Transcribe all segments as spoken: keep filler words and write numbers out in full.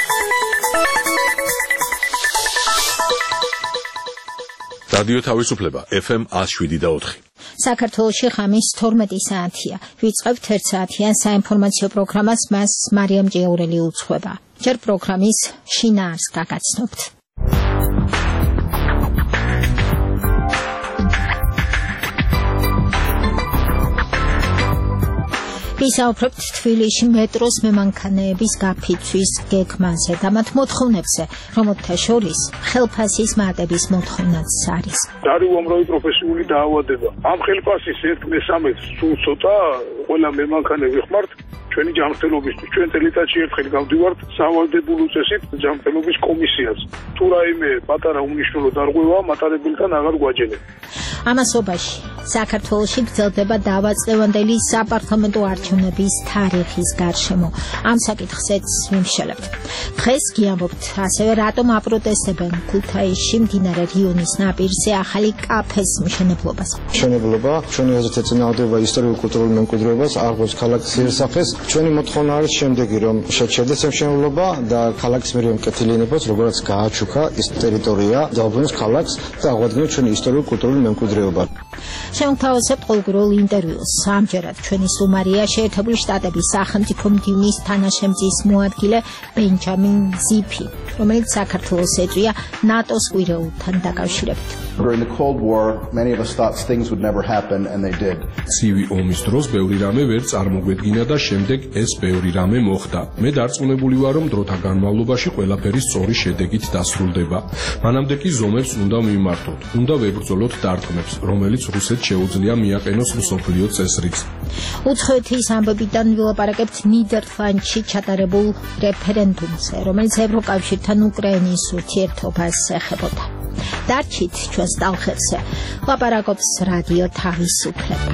რადიო თავისუფლება ეფ ემ one oh seven და four. საქართველოში ღამის თორმეტი საათია. ვიწყებთ ერთ საათიან საინფორმაციო პროგრამას, მას მარიამ ჭიაურელი უძღვება. ჯერ პროგრამის შინაარსს გაგაცნობთ. ვისაუბრებთ თბილისში მეტროს მემანქანეების გაფიცვის გეგმაზე და მათ მოთხოვნებზე, რომელთა შორის ხელფასის მატების მოთხოვნაც არის. არის უამრავი პროფესიული დაავადება. ამ ხელფასის ერთ მესამედს სულ ცოტა ყველა მემანქანე ვიხმართ ჩვენი ჯანმრთელობისთვის. ჩვენ წელიწადში ერთხელ გავდივართ სავალდებულო წესით ჯანმრთელობის კომისიას. თუ რაიმე პატარა უმნიშვნელო დარღვევა მატარებელთან აღარ გვაჯერებს. ამასობაში საქართველოში გრძელდება დავაწევანდელი საპარლამენტო არჩევნების თარიღის გარშემო. ამ საკითხზეც ვიმშელებთ. დღეს გიამბობთ ასევე რატომ აპროტესტებენ ქუთაისში მდინარე რიონის ნაპირზე ახალი კაფეს მშენებლობას. მშენებლობა ჩვენი აზრით ეწინააღმდება ისტორიულ-კულტურულ მემკვიდრეობას, აღოს ქალაქის იერსახეს. ჩვენი მოთხოვნა არის შემდეგი, რომ შეჩერდეს მშენებლობა და ქალაქის მერე მკეთილიანებას, როგორც გააჩუქა ის ტერიტორია, დაუბრუნოს ქალაქს და აღვადგინოს ჩვენი ისტორიულ-კულტურული მემკვიდრეობა. შევთავაზებთ ყოველდღიურ ინტერვიუს. ამჯერად ჩვენი სტუმარია შეერთებული შტატების სახელმწიფო მდივნის თანაშემწის მოადგილე ბენჯამინ ზიფი, რომელიც საქართველოს ეწვია ნატოს კვირეულთან დაკავშირებით. During the Cold War, many of us thought things would never happen, and they did. ცივი ომის დროს ბევრი რამე ვერ წარმოგვედგინა და შემდეგ ეს ბევრი რამე მოხდა. მე დარწმუნებული ვარ, რომ დროთა განმავლობაში ყველაფერი სწორი შედეგით დასრულდება. მანამდე კი ზომებს უნდა მიმართოთ, უნდა ვებრძოლოთ დარტყმებს, რომელიც რუსეთს შეუძლია მიაყენოს მსოფლიო წესრიგს. უცხოეთის ამბებიდან ვილაპარაკებთ ნიდერლანდში ჩატარებულ რეფერენდუმზე, რომელიც ევროკავშირთან უკრაინის ურთიერთობას ეხებოდა. დარჩით ჩვენს ტალღებზე, ლაპარაკობს რადიო თავისუფლება.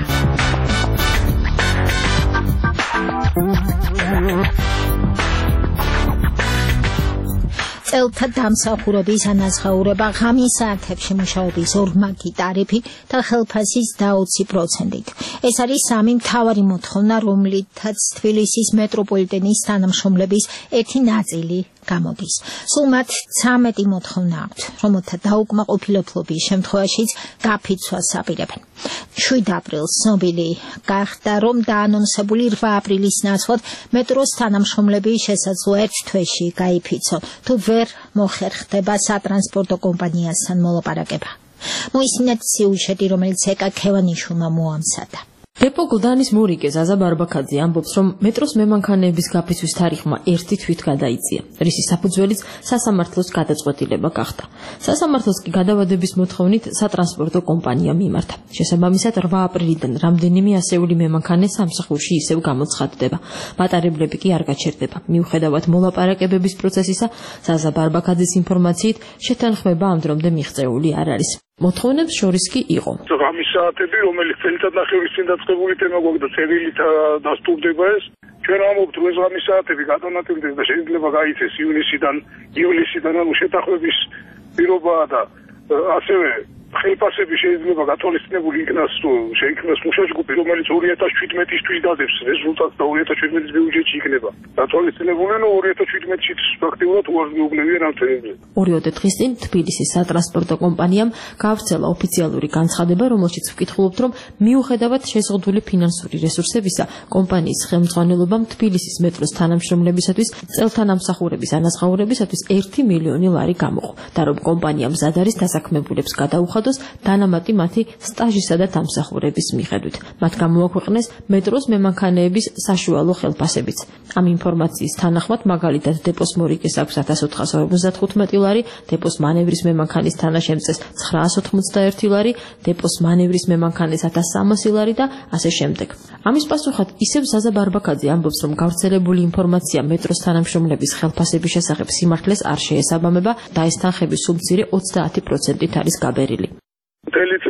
წელთა დამსახურების ანაზღაურება, ღამის საათებში მუშაობის ორმაგი ტარიფი და ხელფასის ოცი პროცენტით. ეს არის სამი მთავარი მოთხოვნა, რომლითაც თბილისის მეტროპოლიტენის თანამშრომლების ერთი ნაწილი გამოდის. სულ მათ ცამეტი მოთხოვნა აქვთ, რომელთა დაუკმაყოფილებლობის შემთხვევაშიც გაფიცვას აპირებენ. შვიდ აპრილს ცნობილი გახდა, რომ დაანონსებული რვა აპრილის ნაცვლად მეტროს თანამშრომლები შესაძლოა ერთ თვეში გაიფიცონ, თუ ვერ მოხერხდება სატრანსპორტო კომპანიასთან მოლაპარაკება. მოისმინეთ სიუჟეტი, რომელიც ეკა ქევანიშვილმა მოამზადა. დეპო გლდანის მორიგე ზაზა ბარბაქაძე ამბობს, რომ მეტროს მემანქანეების გაფიცვის თარიღმა ერთი თვით გადაიწია, რისი საფუძველიც სასამართლოს გადაწყვეტილება გახდა. სასამართლოს კი გადავადების მოთხოვნით სატრანსპორტო კომპანია მიმართა. შესაბამისად რვა აპრილიდან რამდენიმე ასეული მემანქანე სამსახურში ისევ გამოცხადდება. მატარებლები კი არ გაჩერდება. მიუხედავად მოლაპარაკებების პროცესისა, ზაზა ბარბაქაძის ინფორმაციით შეთანხმება ამ დრომდე მიღწეული არ არის. მოთხოვნებს შორის კი იყო. ღამის საათები, რომელიც წელიწად ნახევრის წინ დაწყებული თემა გვაქვს და წერილით დასტურდება ეს. ჩვენ ამობთ, რომ ეს ღამის საათები გადანაწილდეს და შეიძლება გაიცეს ივნისიდან, ივლისიდან, ანუ შეთანხმების პირობაა და ასევე ხელფასები შეიძლება გათვალისწინებული იქნას, შეიქმნას მუშაჯგუფი, რომელიც ორი ათას შვიდმეტისთვის დადებს რეზულტატს და ორი ათას შვიდმეტის ბიუჯეტში იქნება. გათვალისწინებული, ანუ ორი ათას შვიდმეტში ფაქტიურად უარს მიუგნებიან ამ თემებზე. ორიოდე დღის წინ თბილისის სატრანსპორტო კომპანიამ გავრცელა ოფიციალური განცხადება, რომელშიც ვკითხულობთ, რომ მიუხედავად შეზღუდული ფინანსური რესურსებისა, კომპანიის ხელმძღვანელობამ თბილისის მეტროს თანამშრომლებისათვის წელთა დამსახურების ანაზღაურებისათვის ერთი მილიონი ლარი გამოყო და რომ კომპანია მზად არის დასაქმებულებს გადაუხადოს დანამატი მათი სტაჟისა და დამსახურების მიხედვით. მათ გამოაქვეყნეს მეტროს მემანქანეების საშუალო ხელფასებიც. ამ ინფორმაციის თანახმად, მაგალითად, დეპოს მორიგეს აქვს ათას ოთხასა ორმოცდათხუთმეტი ლარი, დეპოს მანევრის მემანქანის თანაშემწეს ცხრაას ოთხმოცდაერთი ლარი, დეპოს მანევრის მემანქანის ათას სამასი ლარი და ასე შემდეგ. ამის პასუხად ისევ ზაზა ბარბაქაძე ამბობს, რომ გავრცელებული ინფორმაცია მეტროს თანამშრომლების ხელფასების შესახებ სიმართლეს არ შეესაბამება და ეს თანხები სულ მცირე ოცდაათი პროცენტით არის გაბერილი. მთელი წლის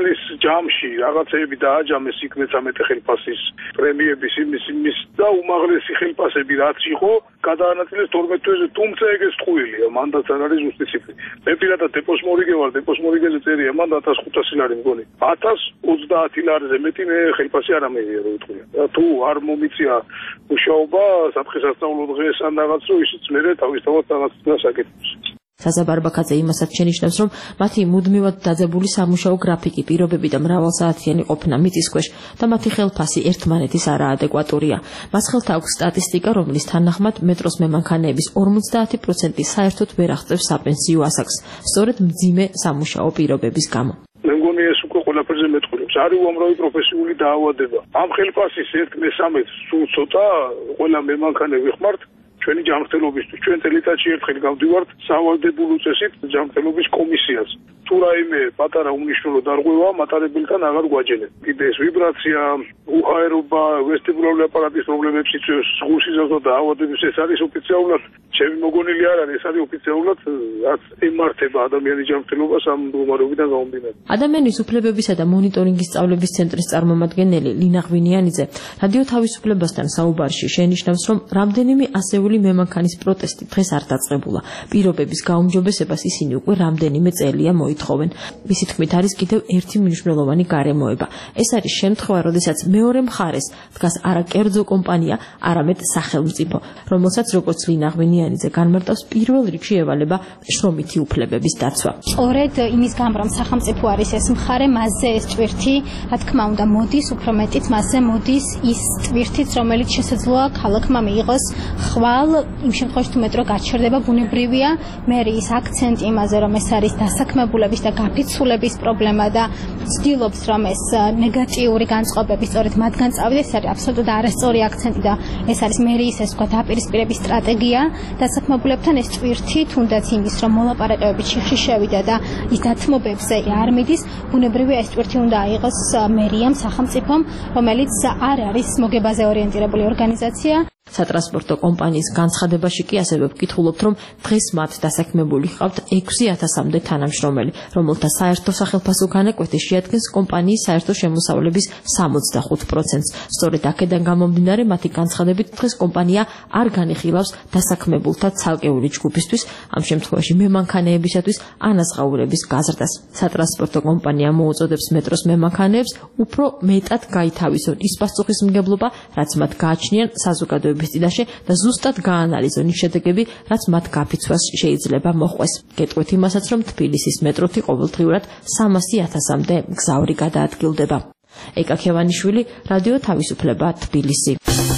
ჯამში რაღაცეები დააჯამეს იქ მეცამეტე ხელფასის პრემიების იმის იმის და უმაღლესი ხელფასები რაც იყო გადაანაწილეს თორმეტ თვეზე, თუმცა ეგეც ტყუილია, მანდაც არ არის ზუსტი ციფრი. მე პირადად დეპოს მორიგე ვარ, დეპოს მორიგეზე წერია, მანდ ათას ხუთასი ლარი მგონი. ათას ოცდაათი ლარზე მეტი მე ხელფასი არ ამეღია რო იტყვია. და თუ არ მომიწია მუშაობა, საფრთხესასწავლო დღეს ან რაღაც რო ისიც მე თავისთავად რაღაც დასაკეთებს. საზა ბარბაკაძე იმასაც შენიშნავს, რომ მათი მუდმივად დაძაბული სამუშაო გრაფიკი, პირობები და მრავალსაათიანი ყოფნა მიწისქვეშ და მათი ხელფასი ერთმანეთის არაადეკვატურია. მას ხელთ აქვს სტატისტიკა, რომლის თანახმად მეტროს მემანქანეების ორმოცდაათი პროცენტი საერთოდ ვერ აღწევს საპენსიო ასაკს, სწორედ მძიმე სამუშაო პირობების გამო. მე მგონი ეს უკვე ყველაფერზე მეტყურებს. არის უამრავი პროფესიული დაავადება. ამ ხელფასის ერთ მესამედს სულ ცოტა ყველა მემანქანე ვიხმართ ჩვენი ჯანმრთელობისთვის. ჩვენ წელიწადში ერთხელ გავდივართ სავალდებულო წესით ჯანმრთელობის კომისიას. თუ რაიმე პატარა უმნიშვნელო დარღვევა მატარებელთან აღარ გვაჯერეთ. კიდე ეს ვიბრაცია, უჰაერობა, ვესტიბულარული აპარატის პრობლემებს იწვევს, სხეულსიზარდო დაავადების, ეს არის ოფიციალურად, ჩემი მოგონილი არ არის, ეს არის ოფიციალურად, რაც ემართება ადამიანის ჯანმრთელობას ამ მდგომარეობიდან გამომდინარე. ადამიანის უფლებებისა და მონიტორინგის სწავლების ცენტრის წარმომადგენელი ლინა ღვინიანიძე რადიო თავისუფლებასთან საუბარში შენიშნავს, რომ რამდენიმე ასეული მემანქანის პროტესტი დღეს არ დაწყებულა. პირობების გაუმჯობესებას ისინი უკვე რამდენიმე წელია მოითხოვენ. მისი თქმით არის კიდევ ერთი მნიშვნელოვანი გარემოება. ეს არის შემთხვევა, როდესაც მეორე მხარეს დგას არა კერძო კომპანია, არამედ სახელმწიფო, რომელსაც როგორც ლინა ღვინიანიძე განმარტავს, პირველ რიგში ევალება შრომითი უფლებების დაცვა. სწორედ იმის გამო, რომ სახელმწიფო არის ეს მხარე, მასზე ეს ტვირთი, რა თქმა უნდა, მოდის, უფრო მეტიც მასზე მოდის ის ტვირთიც, რომელიც შესაძლოა ქალაქმა მიიღოს ხვალ, იმ შემთხვევაში თუ მეტრო გაჩერდება, ბუნებრივია, მე ის აქცენტი იმაზე, რომ ეს არის დასაქმებულების და გაფიცულების პრობლემა და ცდილობს, რომ ეს ნეგატიური განწყობები სწორედ მათგან წავიდეს, ეს არის აბსოლუტურად არასწორი აქცენტი და ეს არის მერიის ეს თქვა დაპირისპირების სტრატეგია. დასაქმებულებთან ეს ტვირთი, თუნდაც იმის, რომ მოლაპარაკებებით შიხში შევიდა და ის დათმობებზე არ მიდის, ბუნებრივია ეს ტვირთი უნდა აიღოს მერიამ, სახელმწიფომ, რომელიც არ არის მოგებაზე ორიენტირებული ორგანიზაცია. სატრანსპორტო კომპანიის განცხადებაში კი ასევე ვკითხულობთ, რომ დღეს მათ დასაქმებული ჰყავთ ექვსი ათასამდე თანამშრომელი, რომელთა საერთო სახელფასო განაკვეთი შეადგენს კომპანიის საერთო შემოსავლების სამოცდახუთ პროცენტს. სწორედ აქედან გამომდინარე, მათი განცხადებით დღეს კომპანია არ განიხილავს დასაქმებულთა ცალკეული ჯგუფისთვის, ამ შემთხვევაში მემანქანეებისათვის ანაზღაურების გაზრდას. სატრანსპორტო კომპანია მოუწოდებს მეტროს მემანქანეებს უფრო მეტად გაითავისონ ის პასუხისმგებლობა, რაც მათ გააჩნიან საზოგადოების წინაშე და ზუსტად გაანალიზონ ის შედეგები, რაც მათ გაფიცვას შეიძლება მოჰყვეს. გეტყვით იმასაც, რომ თბილისის მეტროთი ყოველდღიურად სამასი ათასამდე მგზავრი გადაადგილდება. ეკა ქევანიშვილი, რადიო თავისუფლება, თბილისი.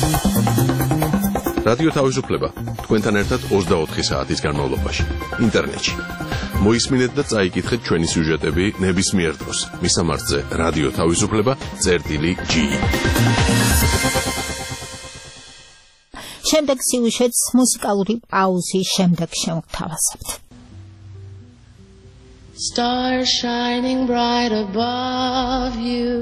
რადიო თავისუფლება თქვენთან ერთად ოცდაოთხი საათის განმავლობაში ინტერნეტში. მოისმინეთ და წაიკითხეთ ჩვენი სიუჟეტები ნებისმიერ დროს. მისამართზე რადიო თავისუფლება წერტილი ჯი. შემდეგ სიუჟეტს მუსიკალური პაუზის შემდეგ შევთავაზებთ. Stars shining bright above you.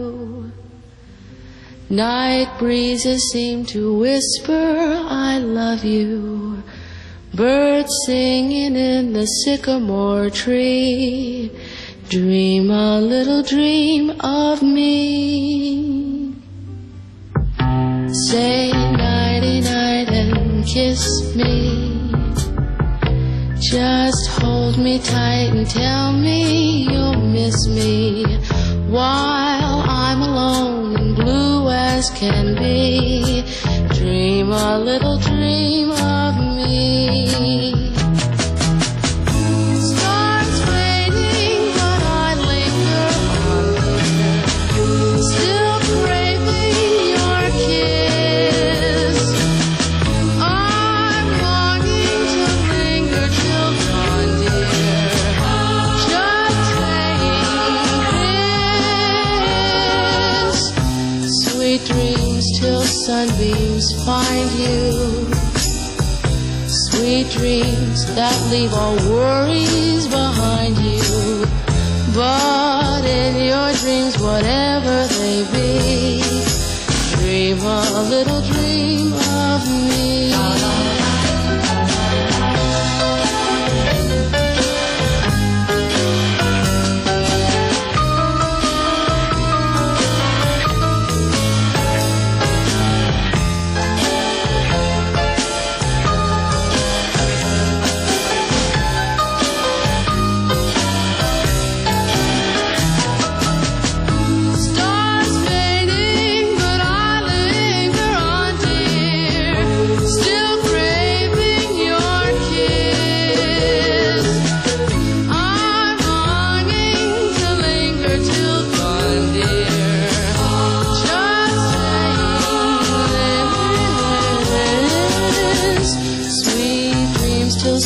Night breezes seem to whisper, I love you. Birds singing in the sycamore tree. Dream a little dream of me. Say nighty night and kiss me. Just hold me tight and tell me you'll miss me while I'm alone and blue as can be. Dream a little dream of me. Stars fading, but I linger on here, still craving your kiss. I'm longing to linger till dawn, dear, just saying this. Sweet dreams till sunbeams find you. Sweet dreams that leave all worries behind you. But in your dreams, whatever they be, dream a little dream of me.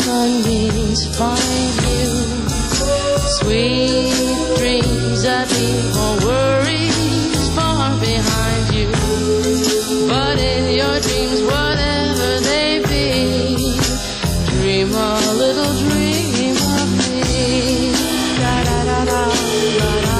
sunbeams find you. Sweet dreams that leave all worries far behind you. But in your dreams, whatever they be, dream a little dream of me. Da da da da da da.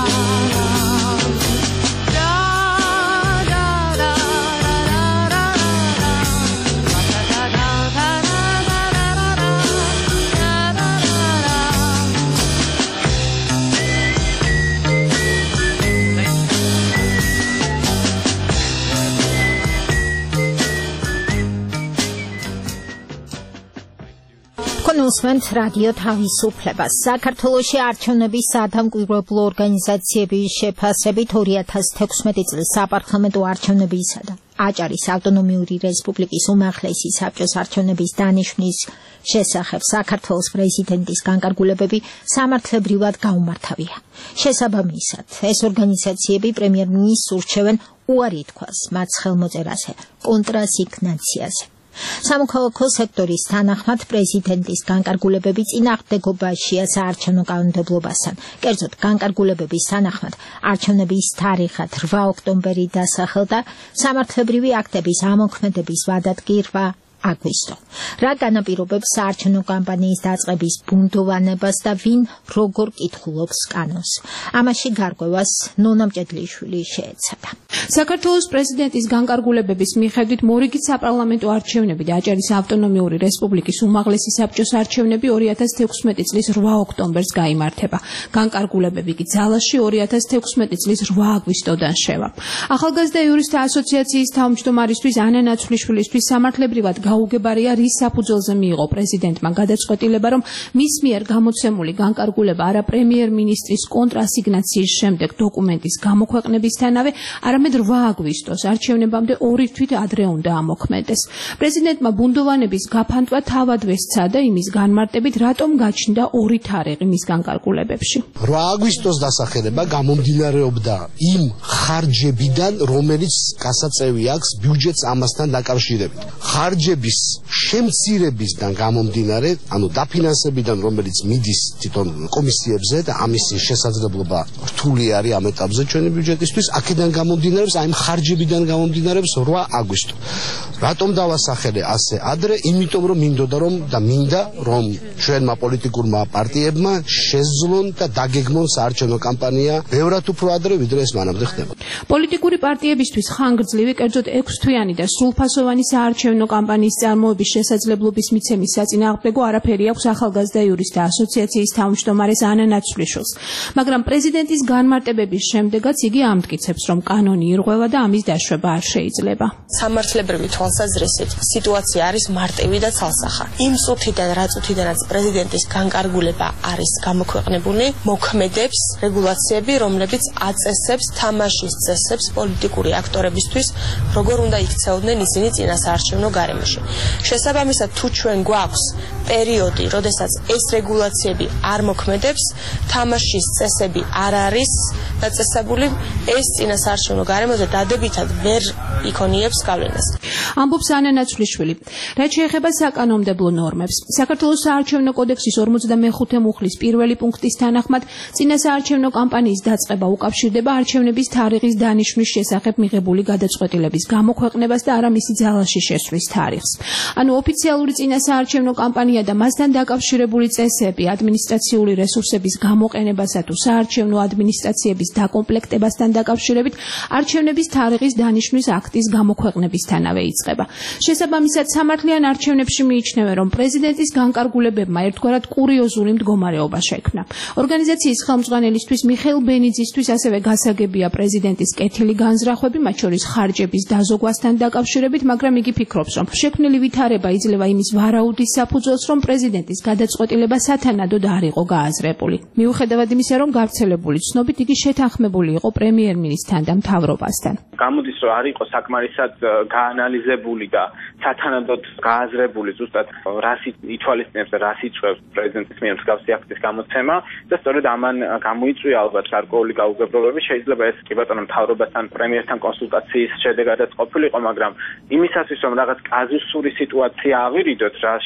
უსმენთ რადიო თავისუფლებას. საქართველოში არჩევნების სადამკვირვებლო ორგანიზაციების შეფასებით ორი ათას თექვსმეტი წლის საპარლამენტო არჩევნებისა და აჭარის ავტონომიური რესპუბლიკის უმაღლესი საბჭოს არჩევნების დანიშვნის შესახებ საქართველოს პრეზიდენტის განკარგულებები სამართლებრივად გაუმართავია. შესაბამისად, ეს ორგანიზაციები პრემიერ-მინისტრს ურჩევენ უარი თქვას მათ ხელმოწერაზე, კონტრასიგნაციაზე. სამოქალაქო სექტორის თანახმად პრეზიდენტის განკარგულებები წინააღმდეგობაშია საარჩევნო კანონმდებლობასთან. კერძოდ, განკარგულებების თანახმად არჩევნების თარიღად რვა ოქტომბერი დასახელდა, სამართლებრივი აქტების ამოქმედების ვადად კი რვა აგვისტო. რა განაპირობებს საარჩევნო კამპანიის დაწყების ბუნდოვანებას და ვინ როგორ კითხულობს კანონს? ამაში გარკვევას ნონა მჭედლიშვილი შეეცადა. საქართველოს პრეზიდენტის განკარგულებების მიხედვით მორიგით საპარლამენტო არჩევნები და აჭარის ავტონომიური რესპუბლიკის უმაღლესი საბჭოს არჩევნები ორი ათას თექვსმეტი წლის რვა ოქტომბერს გაიმართება. განკარგულებები კი ძალაში ორი ათას თექვსმეტი წლის რვა აგვისტოდან შევა. ახალგაზრდა იურისტთა ასოციაციის თავმჯდომარისთვის ანა ნაცვლიშვილისთვის სამართლებრივად გაუგებარია, რის საფუძველზე მიიღო პრეზიდენტმა გადაწყვეტილება, რომ მის მიერ გამოცემული განკარგულება არა პრემიერ-მინისტრის კონტრასიგნაციის შემდეგ დოკუმენტის გამოქვეყნებისთანავე, არამედ რვა აგვისტოს არჩევნებამდე ორი თვით ადრე უნდა ამოქმედდეს. პრეზიდენტმა ბუნდოვანების გაფანტვა თავად ვესცადა იმის განმარტებით, რატომ გაჩნდა ორი თარიღი მის განკარგულებებში. რვა აგვისტოს დასახელება გამომდინარეობდა იმ ხარჯებიდან, რომელიც გასაწევი აქვს ბიუჯეტს ამასთან დაკავშირებით. ხარჯები შემცირებისგან გამომდინარე, ანუ დაფინანსებიდან, რომელიც მიდის თვითონ კომისიებზე და ამის შესაძლებლობა რთული არის ამ ეტაპზე ჩვენი ბიუჯეტისთვის, აქედან გამომდინარეობს, აი ამ ხარჯებიდან გამომდინარეობს რვა აგვისტო. რატომ დავასახელე ასე ადრე? იმიტომ რომ მინდოდა რომ და მინდა რომ ჩვენმა პოლიტიკურმა პარტიებმა შეძლონ და დაგეგმონ საარჩევნო კამპანია ბევრად უფრო ადრე, ვიდრე ეს მანამდე ხდებოდა. პოლიტიკური პარტიებისთვის ხანგრძლივი, კერძოდ ექვსთვიანი და სრულფასოვანი საარჩევნო კამპანიის წარმოების შესაძლებლობის მიცემის საწინააღმდეგო არაფერი აქვს ახალგაზრდა იურისტთა ასოციაციის თავმჯდომარეს ანა ნაცვლიშვილს. მაგრამ პრეზიდენტის განმარტებების შემდეგაც იგი ამტკიცებს, რომ კანონი ირღვევა და ამის დაშვება არ შეიძლება. სამართლებრივი თვალსაზრისით სიტუაცია არის მარტივი და ცალსახა. იმ წუთიდან, რა წუთიდანაც პრეზიდენტის განკარგულება არის გამოქვეყნებული, მოქმედებს რეგულაციები, რომლებიც აწესებს თამაშის წესებს პოლიტიკური აქტორებისთვის, როგორ უნდა იქცეოდნენ ისინი წინასაარჩევნო გარემოში. შესაბამისად, თუ ჩვენ გვაქვს პერიოდი, როდესაც ეს რეგულაციები არ მოქმედებს, თამაშის წესები არ არის დაწესებული, ეს წინასაარჩევნო გარემოზე დადებითად ვერ იქონიებს გავლენას. ამბობს ანა ნაცვლიშვილი. რაც შეეხება საკანონმდებლო ნორმებს, საქართველოს საარჩევნო კოდექსის ორმოცდამეხუთე მუხლის პირველი პუნქტის თანახმად, წინასაარჩევნო კამპანიის დაწყება უკავშირდება არჩევნების თარიღის დანიშვნის შესახებ მიღებული გადაწყვეტილების გამოქვეყნებას და არა მისი ძალაში შესვლის თარიღს. ანუ ოფიციალური წინასაარჩევნო კამპანია და მასთან დაკავშირებული წესები, ადმინისტრაციული რესურსების გამოყენებასა თუ საარჩევნო ადმინისტრაციების დაკომპლექტებასთან დაკავშირებით არჩევნების თარიღის დანიშვნის აქტის გამოქვეყნებისთანავე იწყება. შესაბამისად, სამართლიან არჩევნებში მიიჩნევენ, რომ პრეზიდენტის განკარგულებებმა ერთგვარად კურიოზული მდგომარეობა შექმნა. ორგანიზაციის ხელმძღვანელისთვის მიხეილ ბენიძისთვის ასევე გასაგებია პრეზიდენტის კეთილი განზრახვები, მათ შორის ხარჯების დაზოგვასთან დაკავშირებით, მაგრამ იგი ფიქრობს, რომ შექმნილი ვითარება იძლევა იმის ვარაუდის საფუძველს, რომ პრეზიდენტის გადაწყვეტილება სათანადოდ არ იყო გააზრებული. მიუხედავად იმისა, რომ გავრცელებული ცნობით იგი შეთანხმებული იყო პრემიერ-მინისტრთან და მთავრობასთან. გამოდის, რომ არ იყო საკმარისად გაანალიზებული და სათანადოდ გააზრებული ზუსტად რას ითვალისწინებს და რას იწვევს პრეზიდენტის მიერ მსგავსი აქტის გამოცემა და სწორედ ამან გამოიწვია ალბათ გარკვეული გაუგებრობები. შეიძლება ეს კი ბატონო მთავრობასთან პრემიერთან კონსულტაციის შედეგადაც ყოფილიყო, მაგრამ იმისათვის რომ რაღაც კაზუსური სიტუაცია ავირიდოთ, რაშიც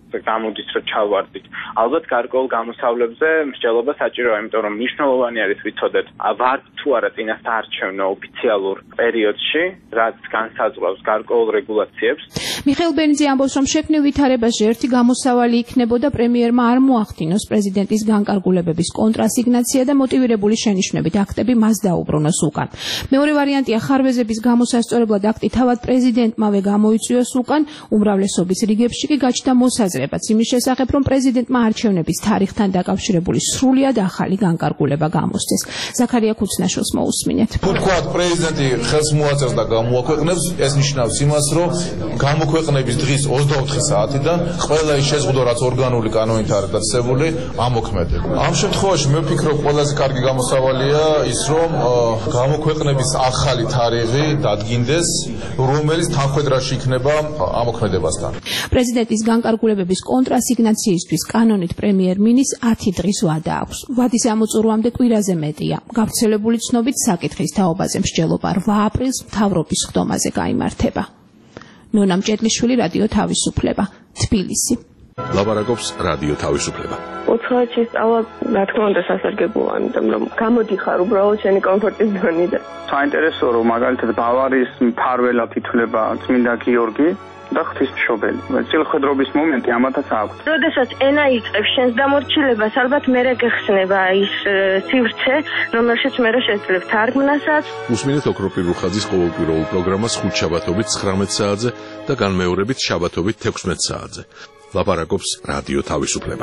გამოდის რომ ჩავარდით. ალბათ გარკვეულ გამოსავლებზე მსჯელობა საჭიროა, იმიტომ რომ მნიშვნელოვანი არის ვიცოდეთ ვართ თუ არა წინასაარჩევნო ოფიციალურ პერიოდში, რაც განსაზღვრავს გარკვეულ რეგულაციებს. მიხეილ ბენიძე ამბობს, რომ შექმნილ ვითარებაში ერთი გამოსავალი იქნებოდა პრემიერმა არ მოახდინოს პრეზიდენტის განკარგულებების კონტრასიგნაცია და მოტივირებული შენიშვნებით აქტები მას დაუბრუნოს უკან. მეორე ვარიანტია ხარვეზების გამოსასწორებლად აქტი თავად პრეზიდენტმავე გამოიწვიოს უკან, უმრავლესობის რიგებში კი გაჩნდა მოსაზრებაც იმის შესახებ, რომ პრეზიდენტმა არჩევნების თარიღთან დაკავშირებული სრულიად ახალი განკარგულება გამოსცეს. ზაქარია ქუცნაშვილს მოусმინეთ. თუ თქვათ პრეზიდენტი ხელს მოაწერს და გამოაქვეყნებს, ეს ნიშნავს იმას, რომ გამოქვეყნების დღის ოცდაოთხი საათიდან ყველა ის შეზღუდვა, რაც ორგანული კანონით არის დაწესებული, ამოქმედებს. ამ შემთხვევაში მე ვფიქრობ, ყველაზე კარგი გამოსავალია ის, რომ გამოქვეყნების ახალი თარიღი დადგინდეს, რომელიც თანხვედრაში იქნება ამოქმედებასთან. პრეზიდენტის განკარგულებების კონტრასიგნაციისთვის კანონით პრემიერ-მინისტრს ათი დღის ვადა აქვს. ვადის ამოწურვამდე კვირაზე მეტია. გავრცელებული ცნობით საკითხის თაობაზე მსჯელობა რვა აპრილს მთავრობის ხდომაზე გაიმართება. ნონა მჭედლიშვილი, რადიო თავისუფლება, თბილისი. ლაპარაკობს რადიო თავისუფლება. ოთხი წავა, რა თქმა უნდა, სასარგებლოა, იმიტომ რომ გამოდიხარ უბრალოდ შენი კომფორტის ზონიდან. საინტერესოა, რომ მაგალითად ბავარიის მფარველად ითვლება წმინდა გიორგი და ღვთისმშობელი. წილხვედრობის მომენტი ამათაც აქვს. როდესაც ენა იწყებს შენს დამორჩილებას, ალბათ მერე გეხსნება ის სივრცე, რომელშიც მერე შეძლებ თარგმნასაც. უსმინეთ ოქროპირ რუხაძის ყოველკვირეულ პროგრამას ხუთშაბათობით ცხრამეტ საათზე და განმეორებით შაბათობით თექვსმეტ საათზე. ლაპარაკობს რადიო თავისუფლება.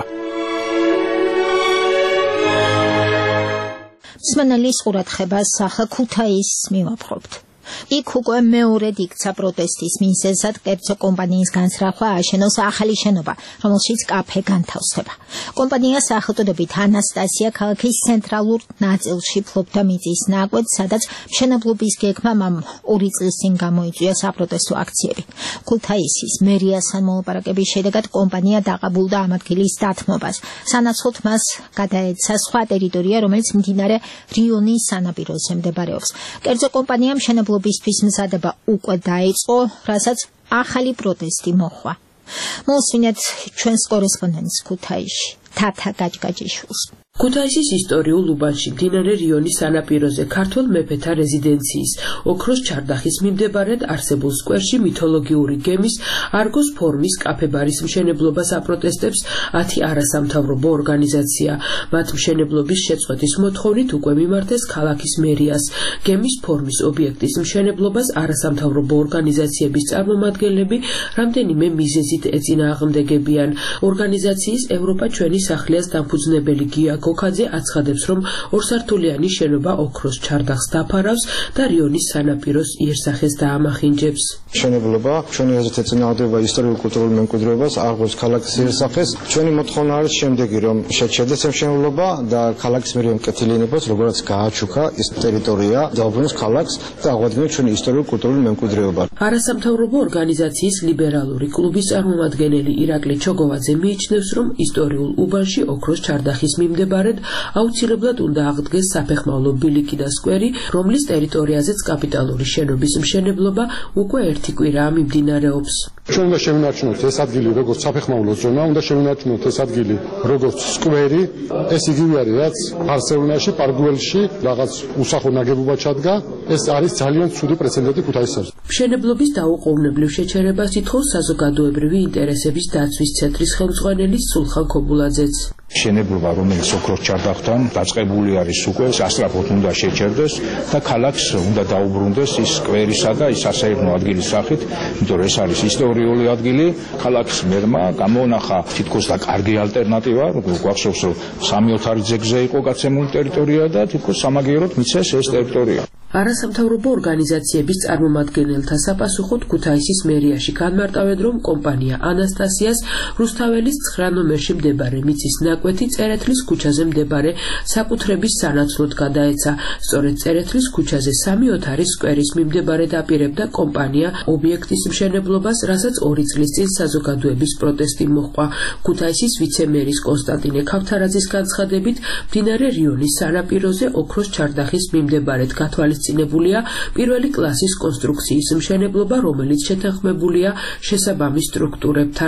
მსმენელის ყურადღებას სახა ქუთაისს მივაპყრობთ. იქ უკვე მეორედ იქცა პროტესტის მიზეზად კერძო კომპანიის განსრახვა აშენოს ახალი შენობა, რომელშიც კაფე განთავსდება. კომპანია სახელწოდებით ანასტასია ქალაქის ცენტრალურ ნაწილში ფლობდა მიწის ნაკვეთს, სადაც მშენებლობის გეგმამ ამ ორი წლის წინ გამოიწვია საპროტესტო აქციები. ქუთაისის მერიასთან მოლაპარაკების შედეგად კომპანია დაყაბულდა ამ ადგილის დათმობას. სანაცვლოდ მას გადაეცა სხვა ტერიტორია, რომელიც მდინარე რიონის სანაპიროზე მდებარეობს. კერძო კომპანიამ მშენებლობის ისთვის მზადება უკვე დაიწყო, რასაც ახალი პროტესტი მოჰყვა. მოусმინეთ ჩვენს კორესპონდენტს ქუთაისში, თათა გაჯგაჯიშვილს. ქუთაისის ისტორიულ უბანში მდინარე რიონის სანაპიროზე ქართველ მეფეთა რეზიდენციის ოქროს ჩარდახის მიმდებარედ არსებულ სკვერში მითოლოგიური გემის არგოს ფორმის კაფე-ბარის მშენებლობას აპროტესტებს ათი არასამთავრობო ორგანიზაცია. მათ მშენებლობის შეწყვეტის მოთხოვნით უკვე მიმართეს ქალაქის მერიას. გემის ფორმის ობიექტის მშენებლობას არასამთავრობო ორგანიზაციების წარმომადგენლები რამდენიმე მიზეზით ეწინააღმდეგებიან. ორგანიზაციის ევროპა ჩვენი სახლიას დამფუძნებელი გია გოქაძე აცხადებს, რომ ორსართულიანი შენობა ოქროს ჩარდახს დაფარავს და რიონის სანაპიროს იერსახეს დაამახინჯებს. მშენებლობა ჩვენი აზრით ეწინააღმდეგება ისტორიულ-კულტურულ მემკვიდრეობას, აღგოს ქალაქის იერსახეს. ჩვენი მოთხოვნა არის შემდეგი, რომ შეჩერდეს მშენებლობა და ქალაქის მერე მკეთილინებას, როგორც გააჩუქა ის ტერიტორია, დაუბრუნოს ქალაქს და აღვადგინოს ჩვენი ისტორიულ-კულტურული მემკვიდრეობა. არასამთავრობო ორგანიზაციის ლიბერალური კლუბის წარმომადგენელი ირაკლი ჩოგოვაძე მიიჩნევს, რომ ისტორიულ უბანში ოქროს ჩარდახის მიმდებარედ აუცილებლად უნდა აღდგეს საფეხმავლო ბილიკი და სკვერი, რომლის ტერიტორიაზეც კაპიტალური შენობის მშენებლობა უკვე ერთი კვირაა მიმდინარეობს. ჩვენ უნდა შევინარჩუნოთ ეს ადგილი როგორც საფეხმავლო ზონა, უნდა შევინარჩუნოთ ეს ადგილი როგორც სკვერი. ეს იგივე არის, რაც ბარსელონაში, პარგუელში რაღაც უსახო ნაგებობა ჩადგა. ეს არის ძალიან ცუდი პრეცედენტი ქუთაისს. მშენებლობის დაუყოვნებლივ შეჩერებას ითხოვს საზოგადოებრივი ინტერესების დაცვის ცენტრის ხელმძღვანელი სულხან ქობულაძეც. მშენებლობა, რომელიც ოქროს ჩარდახთან დაწყებული არის უკვე, სასწრაფოდ უნდა შეჩერდეს და ქალაქს უნდა დაუბრუნდეს ის სკვერისა და ის ასაერნო ადგილის სახით, იმიტომ რომ ეს არის ისტორიული ადგილი. ქალაქის მერმა გამონახა თითქოს და კარგი ალტერნატივა, გვახსოვს რომ სამი ოთარი ძეგლზე იყო გაცემული ტერიტორია და თითქოს სამაგიეროდ მიცეს ეს ტერიტორია. არასამთავრობო ორგანიზაციების წარმომადგენელთა საფასუხოდ ქუთაისის მერიაში განმარტავენ, რომ კომპანია ანასტასიას რუსთაველის ცხრა ნომერში მდებარე მიწის ნაკვეთი წერეთლის ქუჩაზე მდებარე საკუთრების სანაცვლოდ გადაეცა. სწორედ წერეთლის ქუჩაზე სამი ოთარის სკვერის მიმდებარედ აპირებდა კომპანია ობიექტის მშენებლობას, რასაც ორი წლის წინ საზოგადოების პროტესტი მოჰყვა. ქუთაისის ვიცე-მერის კონსტანტინე ქავთარაძის განცხადებით, მდინარე რიონის სანაპიროზე ოქროს ჩარდახის მიმდებარედ გათვალისწინებულია პირველი კლასის კონსტრუქციის მშენებლობა, რომელიც შეთანხმებულია შესაბამის სტრუქტურებთან.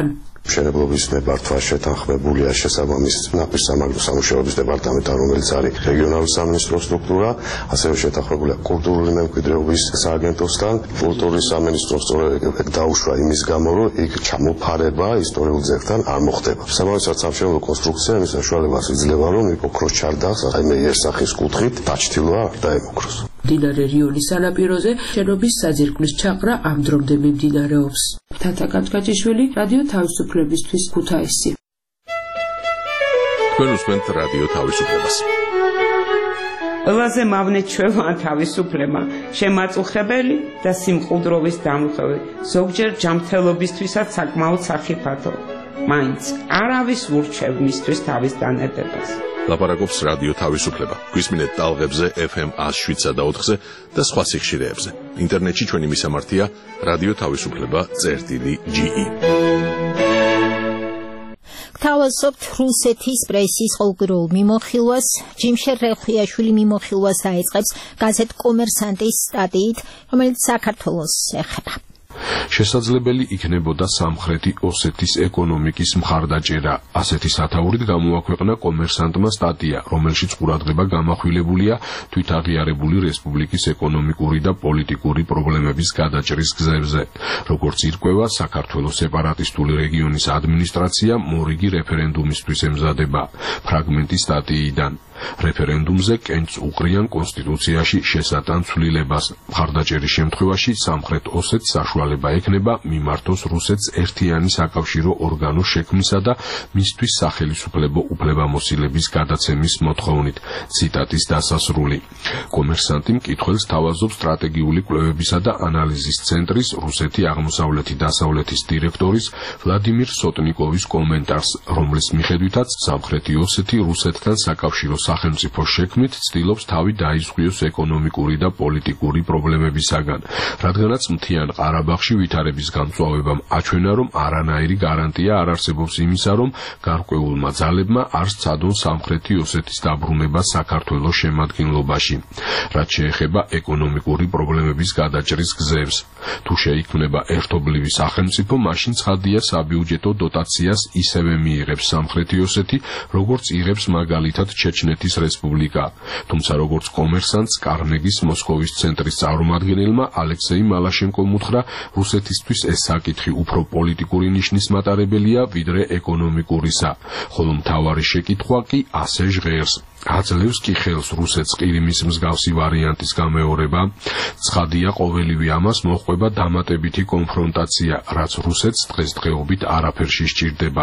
მშენებლობის ნებართვა შეთანხმებულია შესაბამის ნაპირსამაგრო სამუშაოების დეპარტამენტთან, რომელიც არის რეგიონალური სამინისტრო სტრუქტურა, ასევე შეთანხმებულია კულტურული მემკვიდრეობის სააგენტოსთან. კულტურის სამინისტროს სწორედ დაუშვა იმის გამო, რომ იქ ჩამოფარება ისტორიულ ძეგლთან არ მოხდება. სამავისაც სამშენებლო კონსტრუქცია იმის საშუალებას იძლევა, რომ ოქროს ჩარდახს აი მე იერსახის კუთხით დაჩtildeვა დაემოქროს. მდინარე რიონის სანაპიროზე შენობის საძირკვლის ჩაყრა ამ დრომდე მიმდინარეობს. თათა კაჭკაჭიშვილი, რადიო თავისუფლებისთვის, ქუთაისი. თქვენ უსმენთ რადიო თავისუფლებას. ყველაზე მავნე ჩვევაა თავისუფლება, შემაწუხებელი და სიმყუდროვის დამხევი, ზოგჯერ ჯანმრთელობისთვისაც საკმაოდ სახიფათო. მაინც არავის ურჩევ მისთვის თავის დანებებას. ლაპარაკობს რადიო თავისუფლება. გვისმინეთ ტალღებზე ეფ ემ ათს შვიდსა და ოთხზე და სხვა სიხშირეებზე. ინტერნეტში ჩვენი მისამართია რადიო თავისუფლება წერტილი ჯი ი. გთავაზობთ რუსეთის პრესის ყოველკვირეულ მიმოხილვას. ჯიმშერ რეხუიაშვილი მიმოხილვას დაიწყებს გაზეთ კომერსანტის სტატიით, რომელიც საქართველოს ეხება. შესაძლებელი იქნებოდა სამხრეთი ოსეთის ეკონომიკის მხარდაჭერა. ასეთი სათაურით გამოაქვეყნა კომერსანტმა სტატია, რომელშიც ყურადღება გამახვილებულია თვითაღიარებული რესპუბლიკის ეკონომიკური და პოლიტიკური პრობლემების გადაჭრის გზებზე. როგორც ირკვევა, საქართველოს სეპარატისტული რეგიონის ადმინისტრაცია მორიგი რეფერენდუმისთვის ემზადება. ფრაგმენტი სტატიიდან. რეფერენდუმზე კენჭს უყრიან კონსტიტუციაში შესატან ცვლილებას. მხარდაჭერის შემთხვევაში სამხრეთ ოსეთს საშუალება ექნება მიმართოს რუსეთს ერთიანი საკავშირო ორგანოს შექმნისა და მისთვის სახელისუფლებო უფლებამოსილების გადაცემის მოთხოვნით. ციტატის დასასრული. კომერსანტი მკითხველს თავაზობს სტრატეგიული კვლევებისა და ანალიზის ცენტრის რუსეთი აღმოსავლეთი დასავლეთის დირექტორის ვლადიმირ სოტნიკოვის კომენტარს, რომლის მიხედვითაც სამხრეთი ოსეთი რუსეთთან საკავშირო სახელმწიფო შექმნით ცდილობს თავი დაიზღვიოს ეკონომიკური და პოლიტიკური პრობლემებისაგან, რადგანაც მთიან ყარაბაღში ვითარების გამწვავებამ აჩვენა, რომ არანაირი გარანტია არ არსებობს იმისა, რომ გარკვეულმა ძალებმა არ სცადონ სამხრეთი ოსეთის დაბრუნება საქართველოს შემადგენლობაში. რაც შეეხება ეკონომიკური პრობლემების გადაჭრის გზებს. თუ შეიქმნება ერთობლივი სახელმწიფო, მაშინ ცხადია საბიუჯეტო დოტაციას ისევე მიიღებს სამხრეთი ოსეთი, როგორც იღებს მაგალითად ჩეჩნეთის რესპუბლიკა. თუმცა როგორც კომერსანტს კარნეგის მოსკოვის ცენტრის წარმომადგენელმა ალექსეი მალაშენკომ უთხრა, რუსეთისთვის ეს საკითხი უფრო პოლიტიკური ნიშნის მატარებელია, ვიდრე ეკონომიკურისა, ხოლო მთავარი შეკითხვა კი ასე ჟღერს. აძლევს კი ხელს რუსეთს ყირიმის მსგავსი ვარიანტის გამეორება? ცხადია, ყოველივე ამას მოჰყვება დამატებითი კონფრონტაცია, რაც რუსეთს დღესდღეობით არაფერში სჭირდება.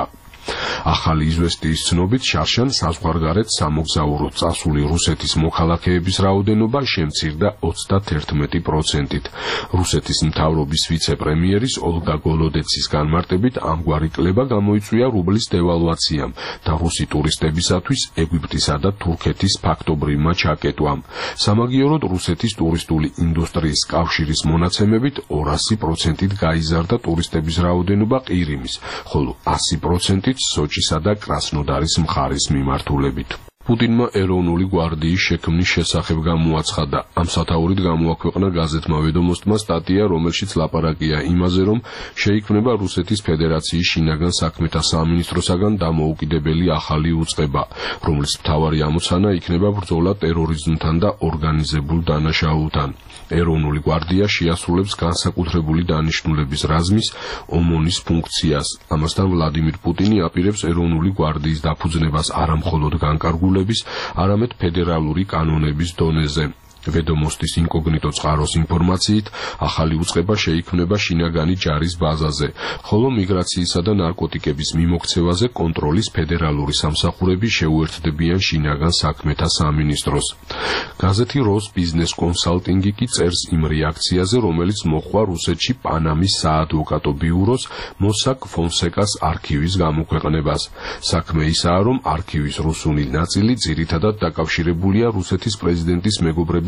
ახალი იზვესტიის ცნობით შარშან საზღვარგარეთ სამოგზაურო წასული რუსეთის მოქალაქეების რაოდენობა შემცირდა ოცდაათი პროცენტით. რუსეთის მთავრობის ვიცე-პრემიერის ოლგა გოლოდეცის განმარტებით ამგვარი კლება გამოიწვია რუბლის დევალვაციამ და რუსი ტურისტებისათვის ეგვიპტისა და თურქეთის ფაქტობრივმა ჩაკეტვამ. სამაგიეროდ რუსეთის ტურისტული ინდუსტრიის კავშირის მონაცემებით ორასი პროცენტით გაიზარდა ტურისტების რაოდენობა ყირიმის, ხოლო ასი პროცენტით სოჭისა და კრასნოდარის მხარის მიმართულებით. პუტინმა ეროვნული გვარდიის შექმნის შესახებ გამოაცხადა. ამ სათაურით გამოაქვეყნა გაზეთმა ვედომოსტმა სტატია, რომელშიც ლაპარაკია იმაზე, რომ შეიქმნება რუსეთის ფედერაციის შინაგან საქმეთა სამინისტროსაგან დამოუკიდებელი ახალი უწყება, რომლის მთავარი ამოცანა იქნება ბრძოლა ტერორიზმთან და ორგანიზებულ დანაშაულთან. ეროვნული გვარდია შეასრულებს განსაკუთრებული დანიშნულების რაზმის ომონის ფუნქციას. ამასთან ვლადიმირ პუტინი აპირებს ეროვნული გვარდიის დაფუძნებას არამხოლოდ განკარგულების, არამედ ფედერალური კანონების დონეზე. ვედომოსტის ინკოგნიტო წყაროს ინფორმაციით, ახალი უწყება შეიქმნება შინაგანი ჯარის ბაზაზე, ხოლო მიგრაციისა და ნარკოტიკების მიმოქცევაზე კონტროლის ფედერალური სამსახურები შეუერთდებიან შინაგან საქმეთა სამინისტროს. გაზეთი როს ბიზნეს კონსალტინგი კი წერს იმ რეაქციაზე, რომელიც მოჰყვა რუსეთში პანამის საადვოკატო ბიუროს მოსაკ ფონსეკას არქივის გამოქვეყნებას. საქმე ისაა, რომ არქივის რუსული ნაწილი ძირითადად დაკავშირებულია რუსეთის პრეზიდენტის მეგობრების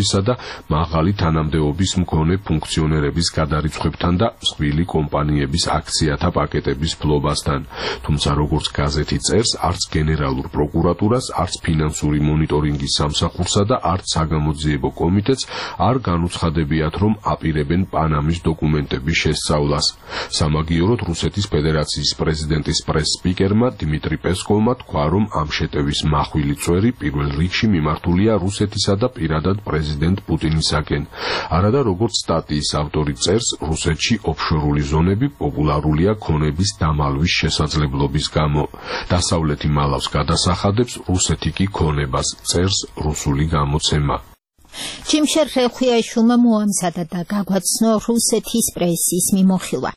სტრუქტურებისა და მაღალი თანამდებობის მქონე ფუნქციონერების გადარიცხვებთან და მსხვილი კომპანიების აქციათა პაკეტების ფლობასთან. თუმცა როგორც გაზეთი წერს, არც გენერალურ პროკურატურას, არც ფინანსური მონიტორინგის სამსახურსა და არც საგამოძიებო კომიტეტს არ განუცხადებიათ, რომ აპირებენ პანამის დოკუმენტების შესწავლას. სამაგიეროდ რუსეთის ფედერაციის პრეზიდენტის პრეს-სპიკერმა დიმიტრი პესკოვმა თქვა, რომ ამ შეტევის მახვილი წვერი პირველ რიგში მიმართულია რუსეთისა და პირადად პრეზიდენტ პუტინისაკენ. არადა როგორც სტატიის ავტორი წერს, რუსეთში ოფშორული ზონები პოპულარულია ქონების დამალვის შესაძლებლობის გამო. დასავლეთი მალავს გადასახადებს, რუსეთი კი ქონებას, წერს რუსული გამოცემა. ჩიმშერ ხეხუიაშვილმა მოამზადა და გაგვაცნო რუსეთის პრესის მიმოხილვა.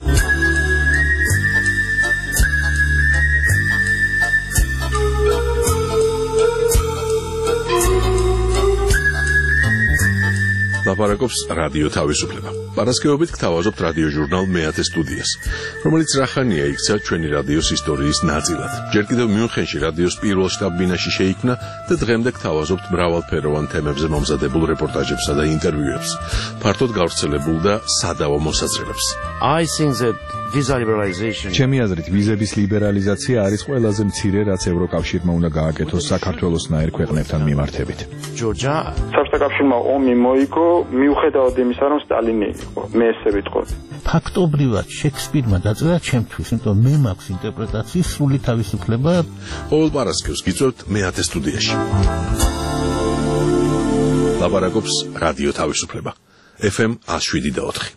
ლაპარაკობს რადიო თავისუფლება. პარასკევობით გთავაზობთ რადიო ჟურნალ მეათე სტუდიას, რომელიც რახანია იქცა ჩვენი რადიოს ისტორიის ნაწილად. ჯერ კიდევ მიუნხენში რადიოს პირველ შტაბ-ბინაში შეიქმნა და დღემდე გთავაზობთ მრავალფეროვან თემებზე მომზადებულ რეპორტაჟებსა და ინტერვიუებს, ფართოდ გავრცელებულ და სადავო მოსაზრებებს. I think that ჩემი აზრით, ვიზების ლიბერალიზაცია არის ყველაზე მცირე, რაც ევროკავშირმა უნდა გააკეთოს საქართველოსნაირ ქვეყნებთან მიმართებით. ჯორჯა, საბჭოთა ომი მოიგო, მიუხედავად იმისა, რომ სტალინი იყო, მე ესე ვიტყოდი. ფაქტობრივად შექსპირმა დაწერა ჩემთვის, იმიტომ მე მაქვს ინტერპრეტაციის სრული თავისუფლება. ყოველ პარასკევს გიწევთ მეათე სტუდიაში. ლაპარაკობს რადიო თავისუფლება. ეფ ემ one oh seven point four.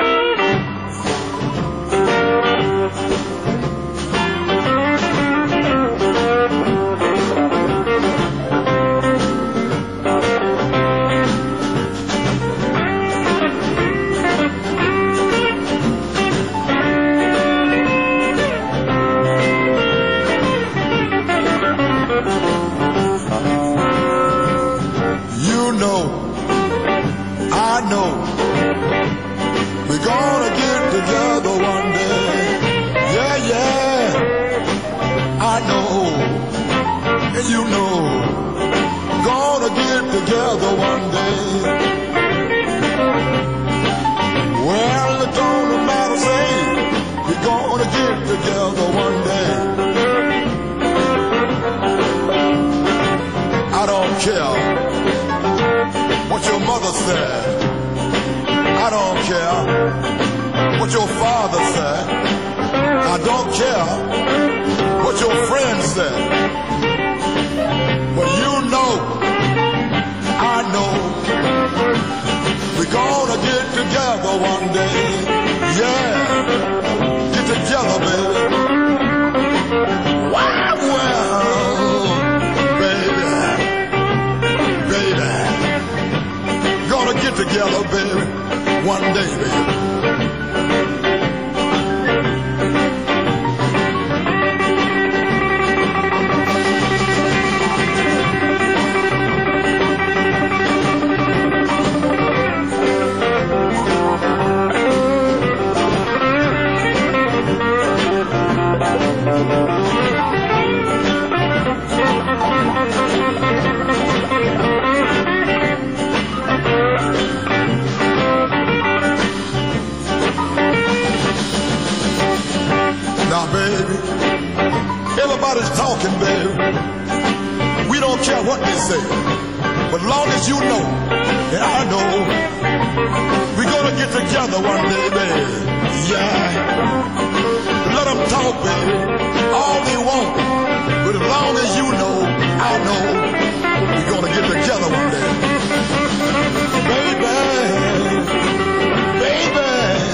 Together, baby, one day, baby. Everybody's talking, baby. We don't care what they say. But long as you know, and I know, we're gonna get together one day, baby. Yeah. Let them talk, baby. All they want. But as long as you know, I know, we're gonna get together one day. Baby. Baby.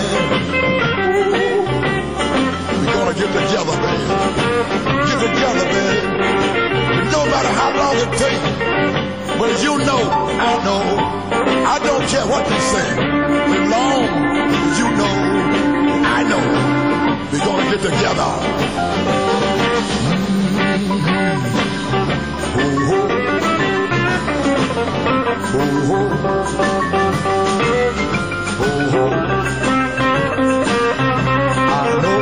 We're gonna get together, baby. Get together, baby. No matter how long it takes, but as you know, I know, I don't care what they say. As long as you know, I know, we're gonna get together. Mm-hmm. Oh, oh. Oh, oh. I know.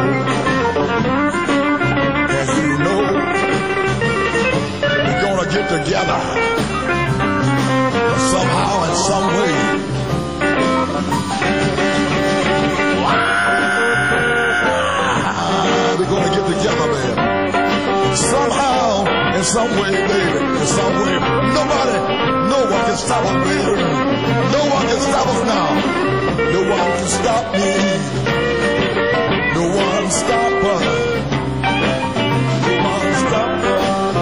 Get together somehow and some together, baby. Somehow, in some way, baby, in some way, nobody, no one can stop us, baby. No one can stop us now. No one can stop me. No one stop us. No one stop us.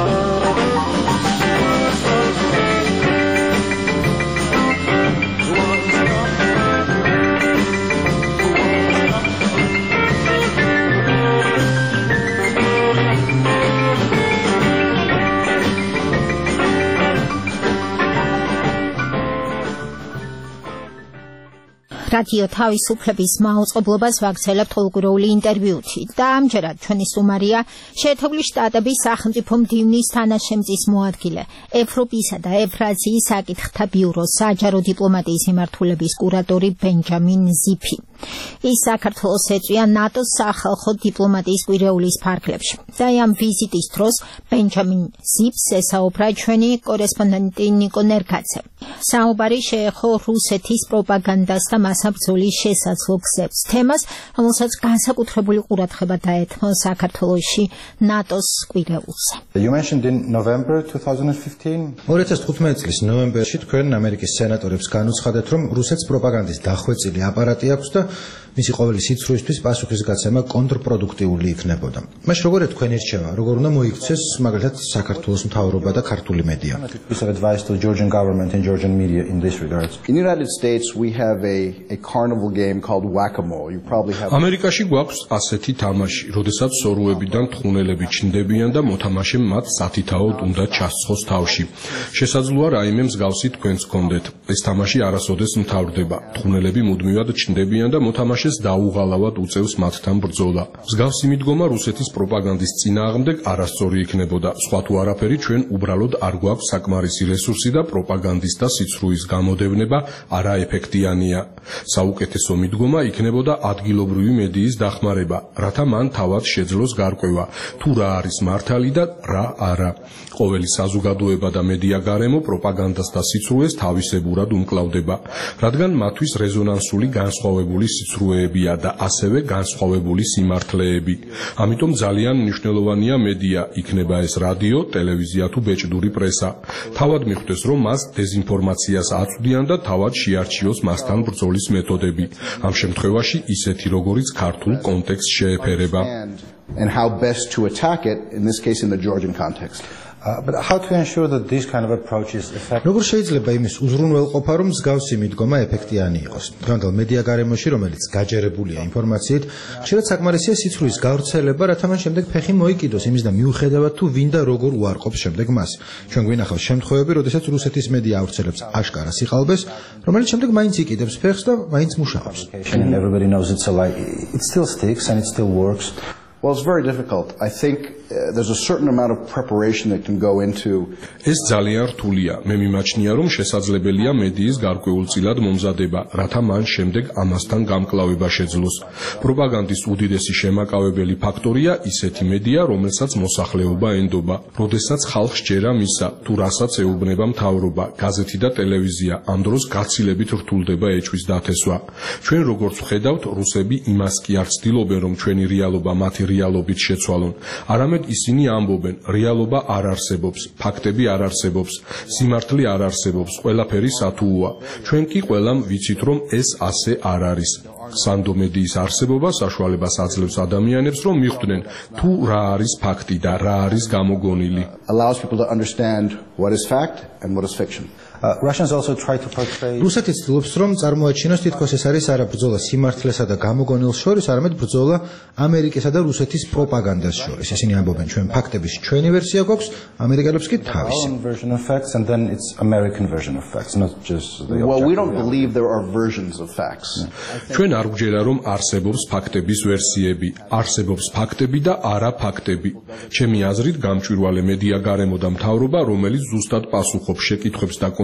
რადიო თავისუფლების მაუწყებლობას ვაგრძელებთ თოლგუროული ინტერვიუთი და ამჯერად ჩვენი სტუმარია შეერთებული შტატების სახელმწიფო მდივნის თანაშემწის მოადგილე ევროპისა და ევრაზიის საკითხთა ბიუროს საჯარო დიპლომატიის მიმართულების კურატორი ბენჯამინ ზიფი. ის საქართველოს ეწვია ნატოს სახალხო დიპლომატიის კვირეულის ფარგლებში და ამ ვიზიტის დროს ბენჯამინ ზიფს ესაუბრა ჩვენი კორესპონდენტი ნიკო ნერგაძე. საუბარი შეეხო რუსეთის პროპაგანდას და მასაბრძოლის შესაძლო გზებს, თემას, რომელსაც განსაკუთრებული ყურადღება დაეთმო საქართველოში ნატოს კვირეულზე. You mentioned in November twenty fifteen. ორი ათას თხუთმეტი წლის ნოემბერში თქვენ ამერიკის სენატორებს განუცხადეთ, რომ რუსეთს პროპაგანდის დახვეწილი აპარატი აქვს და მისი ყოველი სიცრუისთვის პასუხისგაცემა კონტრპროდუქტიული იქნებოდა. მაშინ როგორ თქვენ ირჩევა, როგორ უნდა მოიქცეს მაგალითად საქართველოს მთავრობა და ქართული მედია? Piece of advice to the Georgian government and Georgian media in this regard. In the United States we have a a carnival game called whack-a-mole. You probably have ამერიკაში გვაქვს ასეთი თამაში, როდესაც სორუებიდან თხოვნელები ჩნდებიან და მოთამაშემ მათ სათითაოდ უნდა ჩასცხოს თავში. შესაძლოა რაიმე მსგავსი თქვენს გქონდეთ. ეს თამაში არასოდეს მთავრდება. თხოვნელები მუდმივად ჩნდებიან და მოთამაშეს დაუღალავად უწევს მათთან ბრძოლა. მსგავსი მიდგომა რუსეთის პროპაგანდის წინააღმდეგ არასწორი იქნებოდა. სხვა თუ არაფერი, ჩვენ უბრალოდ არ გვაქვს საკმარისი რესურსი და პროპაგანდის და სიცრუის გამოდევნება არაეფექტიანია. საუკეთესო მიდგომა იქნებოდა ადგილობრივი მედიის დახმარება, რათა მან თავად შეძლოს გარკვევა, თუ რა არის მართალი და რა არა. ყოველი საზოგადოება და მედია გარემო პროპაგანდას და სიცრუეს თავისებურად უმკლავდება, რადგან მათთვის რეზონანსული განსხვავებული სიცრუეებია და ასევე განსხვავებული სიმართლეები. ამიტომ ძალიან მნიშვნელოვანია მედია, იქნება ეს რადიო, ტელევიზია თუ ბეჭდური პრესა. თავად მიხვდეს, რომ მას დეზინფორმაციას აწვდიან და თავად შეარჩიოს მასთან ბრძოლის მეთოდები. ამ შემთხვევაში ისეთი, როგორიც ქართულ კონტექსტს შეეფერება. and how best to attack it, in this case in the Georgian context. Uh, but how to ensure that this kind of approach is effective? როგორ შეიძლება იმის უზრუნველყოფა, რომ მსგავსი მიდგომა ეფექტიანი იყოს? დღევანდელ მედია გარემოში, რომელიც გაჯერებულია ინფორმაციით, ხშირად საკმარისია სიცრუის გავრცელება, რათა მან შემდეგ ფეხი მოიკიდოს იმის და მიუხედავად თუ ვინ და როგორ უარყოფს შემდეგ მას. ჩვენ გვინახავს შემთხვევები, როდესაც რუსეთის მედია ავრცელებს აშკარა სიყალბეს, რომელიც შემდეგ მაინც იკიდებს ფეხს და მაინც მუშაობს. And everybody knows it's a lie. It still sticks and it still works. Well, it's very difficult. I think uh, there's a certain amount of preparation that can go into. ეს ძალიან რთულია. მე მიმაჩნია, რომ შესაძლებელია მედიის გარკვეულწილად მომზადება, რათა მან შემდეგ ამასთან გამკლავება შეძლოს. პროპაგანდის უდიდესი შემაკავებელი ფაქტორია ისეთი მედია, რომელსაც მოსახლეობა ენდობა. როდესაც ხალხს ჯერა მისა, თუ რასაც ეუბნება მთავრობა, გაზეთი და ტელევიზია, ამ დროს გაცილებით რთულდება ეჭვის დათესვა. ჩვენ როგორც ვხედავთ, რუსები იმას კი არ ცდილობენ, რომ ჩვენი რეალობა მათი რეალობით შეცვალონ. არამედ ისინი ამბობენ, რეალობა არ არსებობს, ფაქტები არ არსებობს, სიმართლე არ არსებობს, ყველაფერი სათუოა. ჩვენ კი ყველამ ვიცით, რომ ეს ასე არ არის. სანდო მედიის არსებობა საშუალებას აძლევს ადამიანებს, რომ მიხვდნენ, თუ რა არის ფაქტი და რა არის გამოგონილი. Allows people to understand what is fact and what is fiction. Uh, Russians also try to portray რუსეთი ცდილობს, რომ წარმოაჩინოს თითქოს ეს არის არა ბრძოლა სიმართლესა და გამოგონილს შორის, არამედ ბრძოლა ამერიკისა და რუსეთის პროპაგანდას შორის. ესენი ამბობენ, ჩვენ ფაქტების ჩვენი ვერსია გვაქვს, ამერიკელებს კი თავისი. version of facts and then it's American version of facts, not just the Well, we don't believe there are versions of facts. ჩვენ არ გვჯერა, რომ არსებობს ფაქტების ვერსიები, არსებობს ფაქტები და არა ფაქტები. ჩემი აზრით, გამჭვირვალე მედია გარემო და მთავრობა, რომელიც ზუსტად პასუხობს შეკითხვებს და კომენტარებს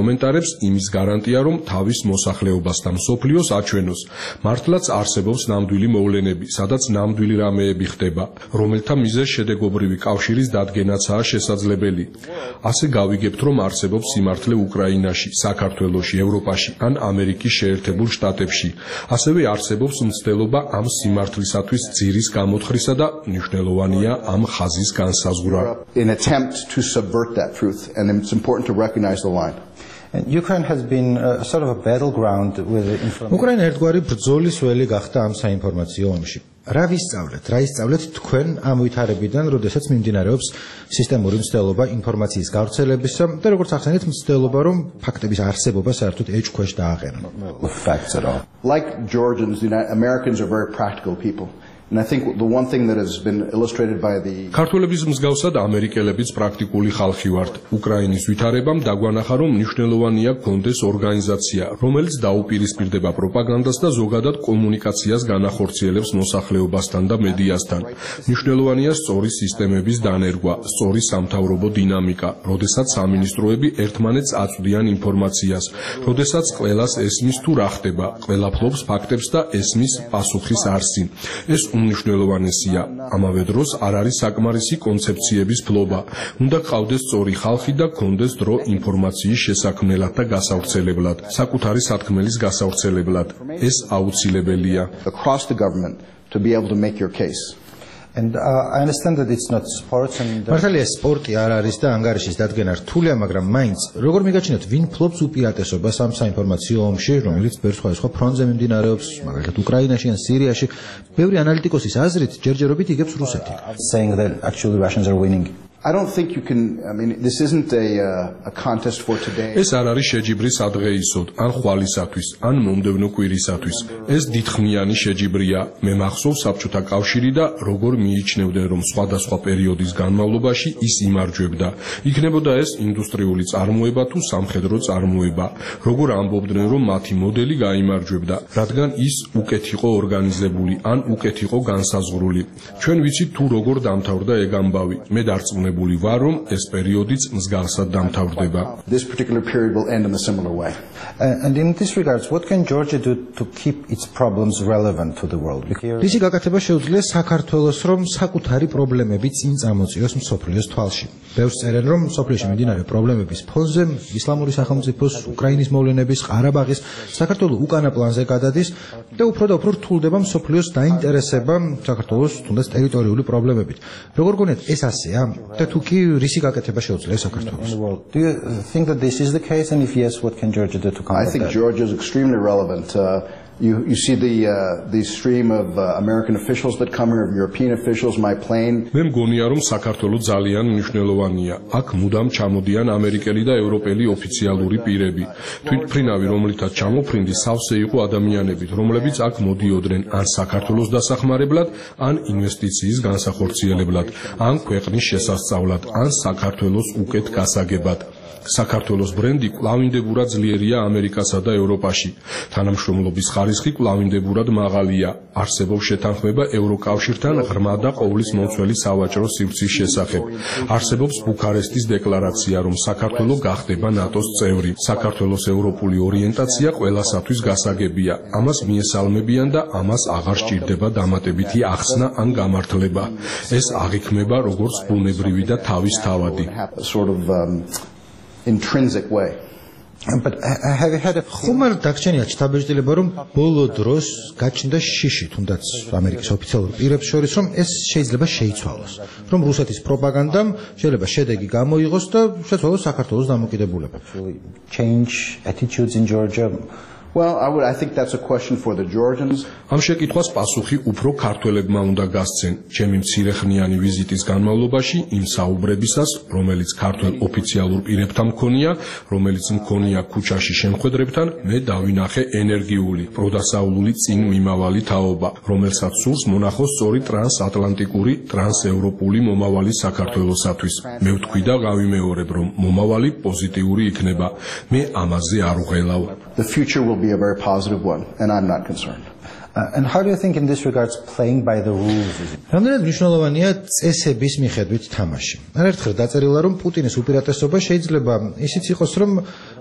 ამენტარებს იმის გარანტია, რომ თავის მოსახლეობას და მსოფლიოს აჩვენოს. მართლაც არსებობს ნამდვილი მოვლენები, სადაც ნამდვილი რამეები ხდება, რომელთა მიზეზ შედეგობრივი კავშირის დადგენაცაა შესაძლებელი. ასე გავიგებთ, რომ არსებობს სიმართლე უკრაინაში, საქართველოში, ევროპაში ან ამერიკის შეერთებულ შტატებში. ასევე არსებობს მცდელობა ამ სიმართლისათვის ძირის გამოთხრისა და მნიშვნელოვანია ამ ხაზის განსაზღვრა. In attempt to subvert that truth, and it's important to recognize the line. And Ukraine has been a sort of a battleground with the information. Ukraine ერთგვარი ბრძოლის ველი გახდა ამ საინფორმაციო ომში. რა ვისწავლეთ, რა ისწავლეთ თქვენ ამ ვითარებიდან, როდესაც მიმდინარეობს სისტემური მცდელობა ინფორმაციის გავრცელებისა და როგორც ახსენეთ, მცდელობა რომ ფაქტების არსებობა საერთოდ ეჭქვეშ დააყენონ. Facts at all. Like Georgians, the Americans are very practical people. And I think the one thing that has been illustrated by the ქართველების მსგავსად ამერიკელებიც პრაქტიკული ხალხი ვართ. უკრაინის ვითარებამ დაგვანახა, რომ მნიშვნელოვანია გქონდეს ორგანიზაცია, რომელიც დაუპირისპირდება პროპაგანდას და ზოგადად კომუნიკაციას განახორციელებს მოსახლეობასთან და მედიასთან. მნიშვნელოვანია სწორი სისტემების დანერგვა, სწორი სამთავრობო დინამიკა, როდესაც სამინისტროები ერთმანეთს აწვდიან ინფორმაციას, როდესაც ყველას ესმის თუ რა ხდება, ყველა ფლობს ფაქტებს და ესმის პასუხის არსი. ეს უმნიშვნელოვანესია. ამავე დროს არ არის საკმარისი კონცეფციების ფლობა. უნდა გყავდეს სწორი ხალხი და გქონდეს დრო ინფორმაციის შესაქმნელად და გასავრცელებლად, საკუთარი სათქმელის გასავრცელებლად. ეს აუცილებელია. Across the government to be able to make your case. And uh, I understand that it's not sports and მართალია სპორტი არ არის და ანგარიშის დადგენა რთულია, მაგრამ მაინც როგორ მიგაჩნიათ, ვინ ფლობს უპირატესობას ამ საინფორმაციო ომში, რომელიც ბევრ სხვადასხვა ფრონტზე მიმდინარეობს, მაგალითად უკრაინაში ან სირიაში. ბევრი ანალიტიკოსის აზრით ჯერჯერობით იგებს რუსეთი. Saying that actually Russians are winning. I don't think you can, I mean, this isn't a, uh, a contest for today. ეს არ არის შეჯიბრი სადღეისოდ, ან ხვალისათვის, ან მომდევნო კვირისათვის. ეს დიდხმიანი შეჯიბრია. მე მახსოვს საბჭოთა კავშირი და როგორ მიიჩნევდნენ, რომ სხვადასხვა პერიოდის განმავლობაში ის იმარჯვებდა. იქნებოდა ეს ინდუსტრიული წარმოება თუ სამხედრო წარმოება. როგორ ამბობდნენ, რომ მათი მოდელი გაიმარჯვებდა, რადგან ის უკეთ იყო ორგანიზებული, ან უკეთ იყო განსაზღვრული. ჩვენ ვიცით თუ როგორ დამთავრდა ეგ ამბავი. მე დარწმუნებული ვარ, რომ ეს პერიოდიც მსგავსად დამთავრდება. This particular period will end in a similar way. Uh, and in this regards, what can Georgia do to keep its problems relevant to the world? რისი გაკეთება შეუძლია საქართველოს, რომ საკუთარი პრობლემები წინ წამოწიოს მსოფლიოს თვალში? ბევრს წერენ, რომ მსოფლიოში მიმდინარე პრობლემების ფონზე ისლამური სახელმწიფოს, უკრაინის მოვლენების, ყარაბაღის, საქართველოს უკანა პლანზე გადადის და უფრო და უფრო რთულდება მსოფლიოს დაინტერესება საქართველოს თუნდაც ტერიტორიული პრობლემებით. როგორ გონიათ, ეს ასეა? და თუ კი რისი გაკეთება შეუძლია საქართველოს? Do you think that this is the case, and if yes, what can Georgia do to combat that? I think Georgia is extremely relevant. Uh, You, you see the, uh, the stream of uh, American officials that come here, European officials, my plane. მე მგონია, რომ საქართველოს ძალიან მნიშვნელოვანია. აქ მუდამ ჩამოდიან ამერიკელი და ევროპელი ოფიციალური პირები. თვითმფრინავი, რომლითაც ჩამოფრინდი, სავსე იყო ადამიანებით, რომლებიც აქ მოდიოდნენ ან საქართველოს დასახმარებლად, ან ინვესტიციის განსახორციელებლად, ან ქვეყნის შესასწავლად, ან საქართველოს უკეთ გასაგებად. საქართველოს ბრენდი კვლავინდებურად ძლიერია ამერიკასა და ევროპაში. თანამშრომლობის ხარისხი კვლავინდებურად მაღალია. არსებობს შეთანხმება ევროკავშირთან ღრმა და ყოვლის მომცველი სავაჭრო სივრცის შესახებ. არსებობს ბუქარესტის დეკლარაცია, რომ საქართველო გახდება ნატოს წევრი. საქართველოს ევროპული ორიენტაცია ყველასათვის გასაგებია. ამას მიესალმებიან და ამას აღარ სჭირდება დამატებითი ახსნა ან გამართლება. ეს აღიქმება როგორც ბუნებრივი და თავისთავადი. Sort of um, intrinsic way. But have you had a ხომ არ დაგჭენია ჩთაბეჭდილება, რომ ბოლო დროს გაჩნდა შიში თუნდაც ამერიკის ოფიციალურ პირებს შორის, რომ ეს შეიძლება შეიცვალოს, რომ რუსეთის პროპაგანდამ შეიძლება შედეგი გამოიღოს და შეცვალოს საქართველოს დამოუკიდებლობა. Change attitudes in Georgia. Well, I would I think that's a question for the Georgians. ამ შეკითხვას პასუხი უფრო ქართველებმა უნდა გასცენ. ჩემი მცირეხნიანი ვიზიტის განმავლობაში იმ საუბრებისას, რომელიც ქართველ ოფიციალურ პირებთან მქონია, რომელიც მქონია ქუჩაში შემხედრებთან, მე დავინახე ენერგიული, პროდასავლური წინ მიმავალი თაობა, რომელსაც სურს მონახოს სწორი ტრანსატლანტიკური, ტრანსევროპული მომავალი საქართველოსათვის. მე ვთქვი და გავიმეორებ, რომ მომავალი პოზიტიური იქნება. მე ამაზე არ ვღელავ. The future will be a very positive one, and I'm not concerned. Uh, and how do you think in this regards playing by the rules is? რამდენად მნიშვნელოვანია წესების მიხედვით თამაში. არაერთხელ დაწერილა, რომ პუტინის უპირატესობა შეიძლება ისიც იყოს, რომ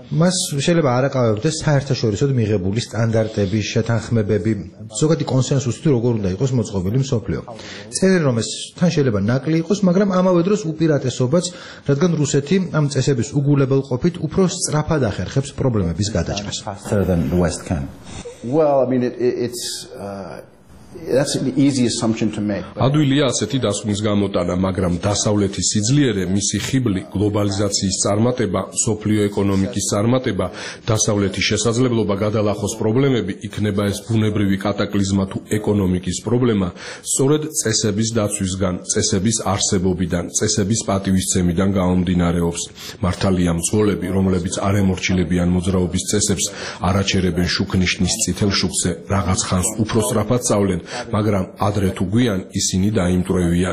მას შეიძლება არ აკავებდეს საერთაშორისოდ მიღებული სტანდარტები, შეთანხმებები, ზოგადი კონსენსუსი თუ როგორ უნდა იყოს მოწყობილი მსოფლიო. წერენ რომ ეს თან შეიძლება ნაკლი იყოს, მაგრამ ამავე დროს უპირატესობაც, რადგან რუსეთი ამ წესების უგულებელყოფით უფრო სწრაფად ახერხებს პრობლემების გადაჭრას. Well, I mean, it, it, it's uh, that's an easy assumption to make. ადვილია ასეთი დასკვნის გამოტანა, მაგრამ დასავლეთის სიძლიერე, მისი ხიბლი, გლობალიზაციის წარმატება, სოფლიო ეკონომიკის წარმატება, დასავლეთის შესაძლებლობა გადალახოს პრობლემები, იქნება ეს ბუნებრივი კატაკლიზმა თუ ეკონომიკის პრობლემა, სწორედ წესების დაცვისგან, წესების არსებობიდან, წესების პატივისცემიდან გამომდინარეობს. მართალია მძღოლები, რომლებიც არ ემორჩილებიან მოძრაობის წესებს, არაჩერებენ შუქნიშნის წითელ შუქზე, რაღაც ხანს უფრო სწრაფად სწავლენ, მაგრამ ადრე თუ გვიან ისინი დაიმტვრევიან.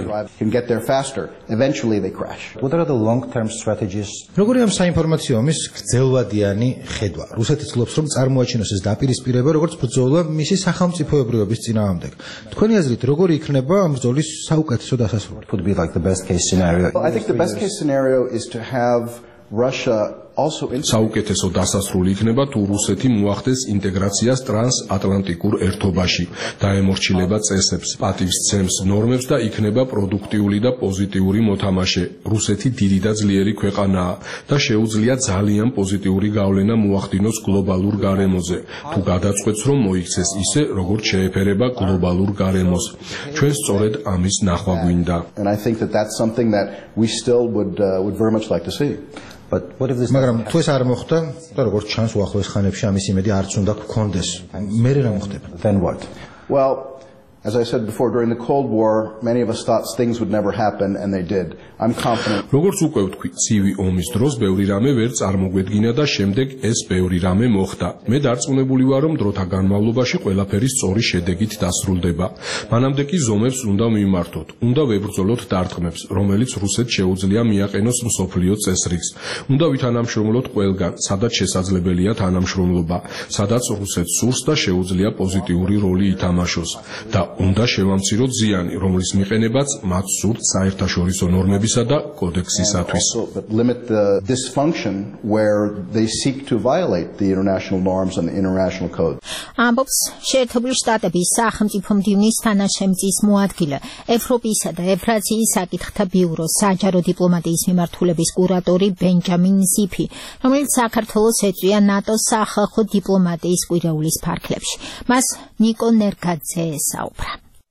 როგორია ამ საინფორმაციო ომის გრძელვადიანი ხედვა? რუსეთი ცდილობს რომ წარმოაჩინოს ეს დაპირისპირება როგორც ბრძოლა მისი სახელმწიფოებრიობის წინააღმდეგ. თქვენი აზრით როგორი იქნება ამ ბრძოლის საუკეთესო დასასრული? I think the best case scenario is to have Russia საუკეთესო დასასრული იქნება თუ რუსეთი მოახდენს ინტეგრაციას ტრანსატლანტიკურ ერთობაში, დაემორჩილება წესებს, პატივისცემს ნორმებს და იქნება პროდუქტიული და პოზიტიური მოთამაშე. რუსეთი დიდი და ძლიერი ქვეყანაა და შეუძლია ძალიან პოზიტიური გავლენა მოახდინოს გლობალურ გარემოზე, თუ გადაწყვეტს რომ მოიქცეს ისე, როგორც შეეფერება გლობალურ გარემოს. ჩვენ სწორედ ამის ნახვა გვინდა. And I think that that's something that we still would uh, would very much like to see. მაგრამ თუ ეს არ მოხდა და როგორც ჩანს უახლოეს ხანებში ამის იმედი არც უნდა გქონდეს. მე რა მოხდება? Then what? Well, as I said before, during the Cold War, many of us thought things would never happen, and they did. I'm confident. როგორც უკვე ვთქვი, ცივი ომის დროს ბევრი რამე ვერ წარმოგვედგინა და შემდეგ ეს ბევრი რამე მოხდა. მე დარწმუნებული ვარ, რომ დროთა განმავლობაში ყველაფერი სწორი შედეგით დასრულდება. მანამდე კი ზომებს უნდა მიმართოთ, უნდა ვებრძოლოთ დარტყმებს, რომელიც რუსეთს შეუძლია მიაყენოს მსოფლიო წესრიგს. უნდა ვითანამშრომლოთ ყველგან, სადაც შესაძლებელია თანამშრომლობა, სადაც რუსეთს სურს და შეუძლია პოზიტიური როლი ითამაშოს და უნდა შევამციროთ ზიანი, რომლის მიყენებაც მათ სურთ საერთაშორისო ნორმებისა და კოდექსისათვის. Limit the dysfunction where they seek to violate the international norms and the international code. ამბობს შეერთებული შტატების სახელმწიფო მდივნის თანაშემწის მოადგილე, ევროპისა და ევრაზიის საკითხთა ბიუროს საჯარო დიპლომატიის მიმართულების კურატორი ბენჯამინ ზიფი, რომელიც საქართველოს ეწვია ნატოს სახალხო დიპლომატიის კვირეულის ფარგლებში. მას ნიკო ნერგაძე ესაუბრა.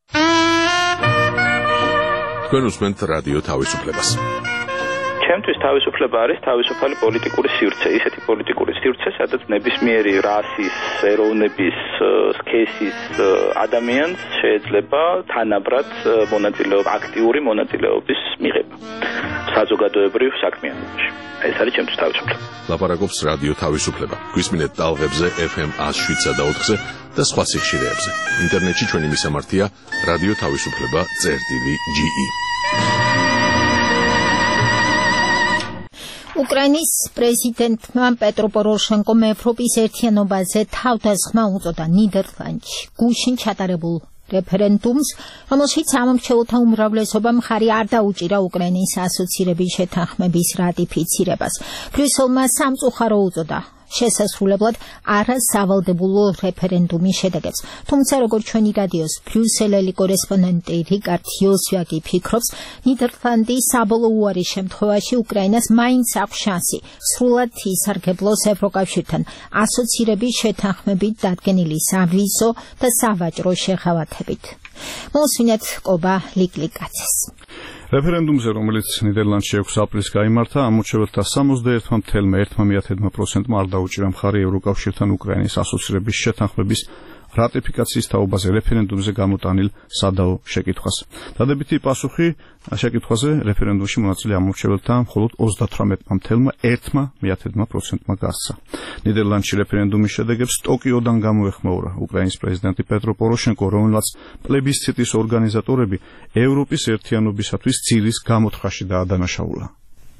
თქვენ უსმენთ რადიო თავისუფლებას. ჩემთვის თავისუფლება არის თავისუფალი პოლიტიკური სივრცე, ისეთი პოლიტიკური სივრცე, სადაც ნებისმიერი რასის, ეროვნების, სქესის ადამიანს შეიძლება თანაბრად მონაწილეობა, აქტიური მონაწილეობის მიღება საზოგადოებრივ საქმიანობაში. ეს არის ჩემთვის თავისუფლება. ლაპარაკობს რადიო თავისუფლება. გვისმინეთ ტალღებზე ეფ ემ ათს შვიდსა და ოთხზე და სხვა სიხშირეებზე. ინტერნეტში ჩვენი მისამართია რადიო თავისუფლება წერტილი ჯი ი. უკრაინის პრეზიდენტმა პეტრო პოროშენკომ ევროპის ერთიანობაზე თავდასხმა უწოდა ნიდერლანდში გუშინ ჩატარებულ რეფერენდუმს, რომელშიც ამომრჩეველთა უმრავლესობამ მხარი არ დაუჭირა უკრაინის ასოცირების შეთანხმების რატიფიცირებას. ბრიუსელმა სამწუხარო უწოდა შესასრულებლად არასავალდებულო რეფერენდუმის შედეგებს. თუმცა როგორც ჩვენი რადიოს ბრიუსელელი კორესპონდენტი რიკარდ იოსვიაკი ფიქრობს, ნიდერლანდის საბოლოო უარის შემთხვევაში უკრაინას მაინც აქვს შანსი სრულად ისარგებლოს ევროკავშირთან ასოცირების შეთანხმებით დადგენილი სავიზო და სავაჭრო შეღავათებით. მოსვინეთ ყობა ლიკლიკაცეს. რეფერენდუმზე, რომელიც ნიდერლანდში ექვსი აპრილს გაიმართა, ამორჩეველთა სამოცდაერთი წამლ ერთი პროცენტმა არ დაუჭირა მხარი ევროკავშირთან უკრაინის ასოცირების შეთანხმების რატიფიკაციის თაობაზე რეფერენდუმზე გამოტანილ სადაო შეკითხვას. დადებითი პასუხი შეკითხვაზე რეფერენდუმში მონაწილე ამორჩეველთა მხოლოდ ოცდათვრამეტ წამლ ერთი პროცენტმა გასცა. ნიდერლანდში რეფერენდუმის შედეგებს ტოკიოდან გამოეხმაურა უკრაინის პრეზიდენტი პეტრო პოროშენკო, რომელსაც პლებისციტის ორგანიზატორები ევროპის ერთიანობისათვის ძირის გამოთხრაში დაადანაშაულა.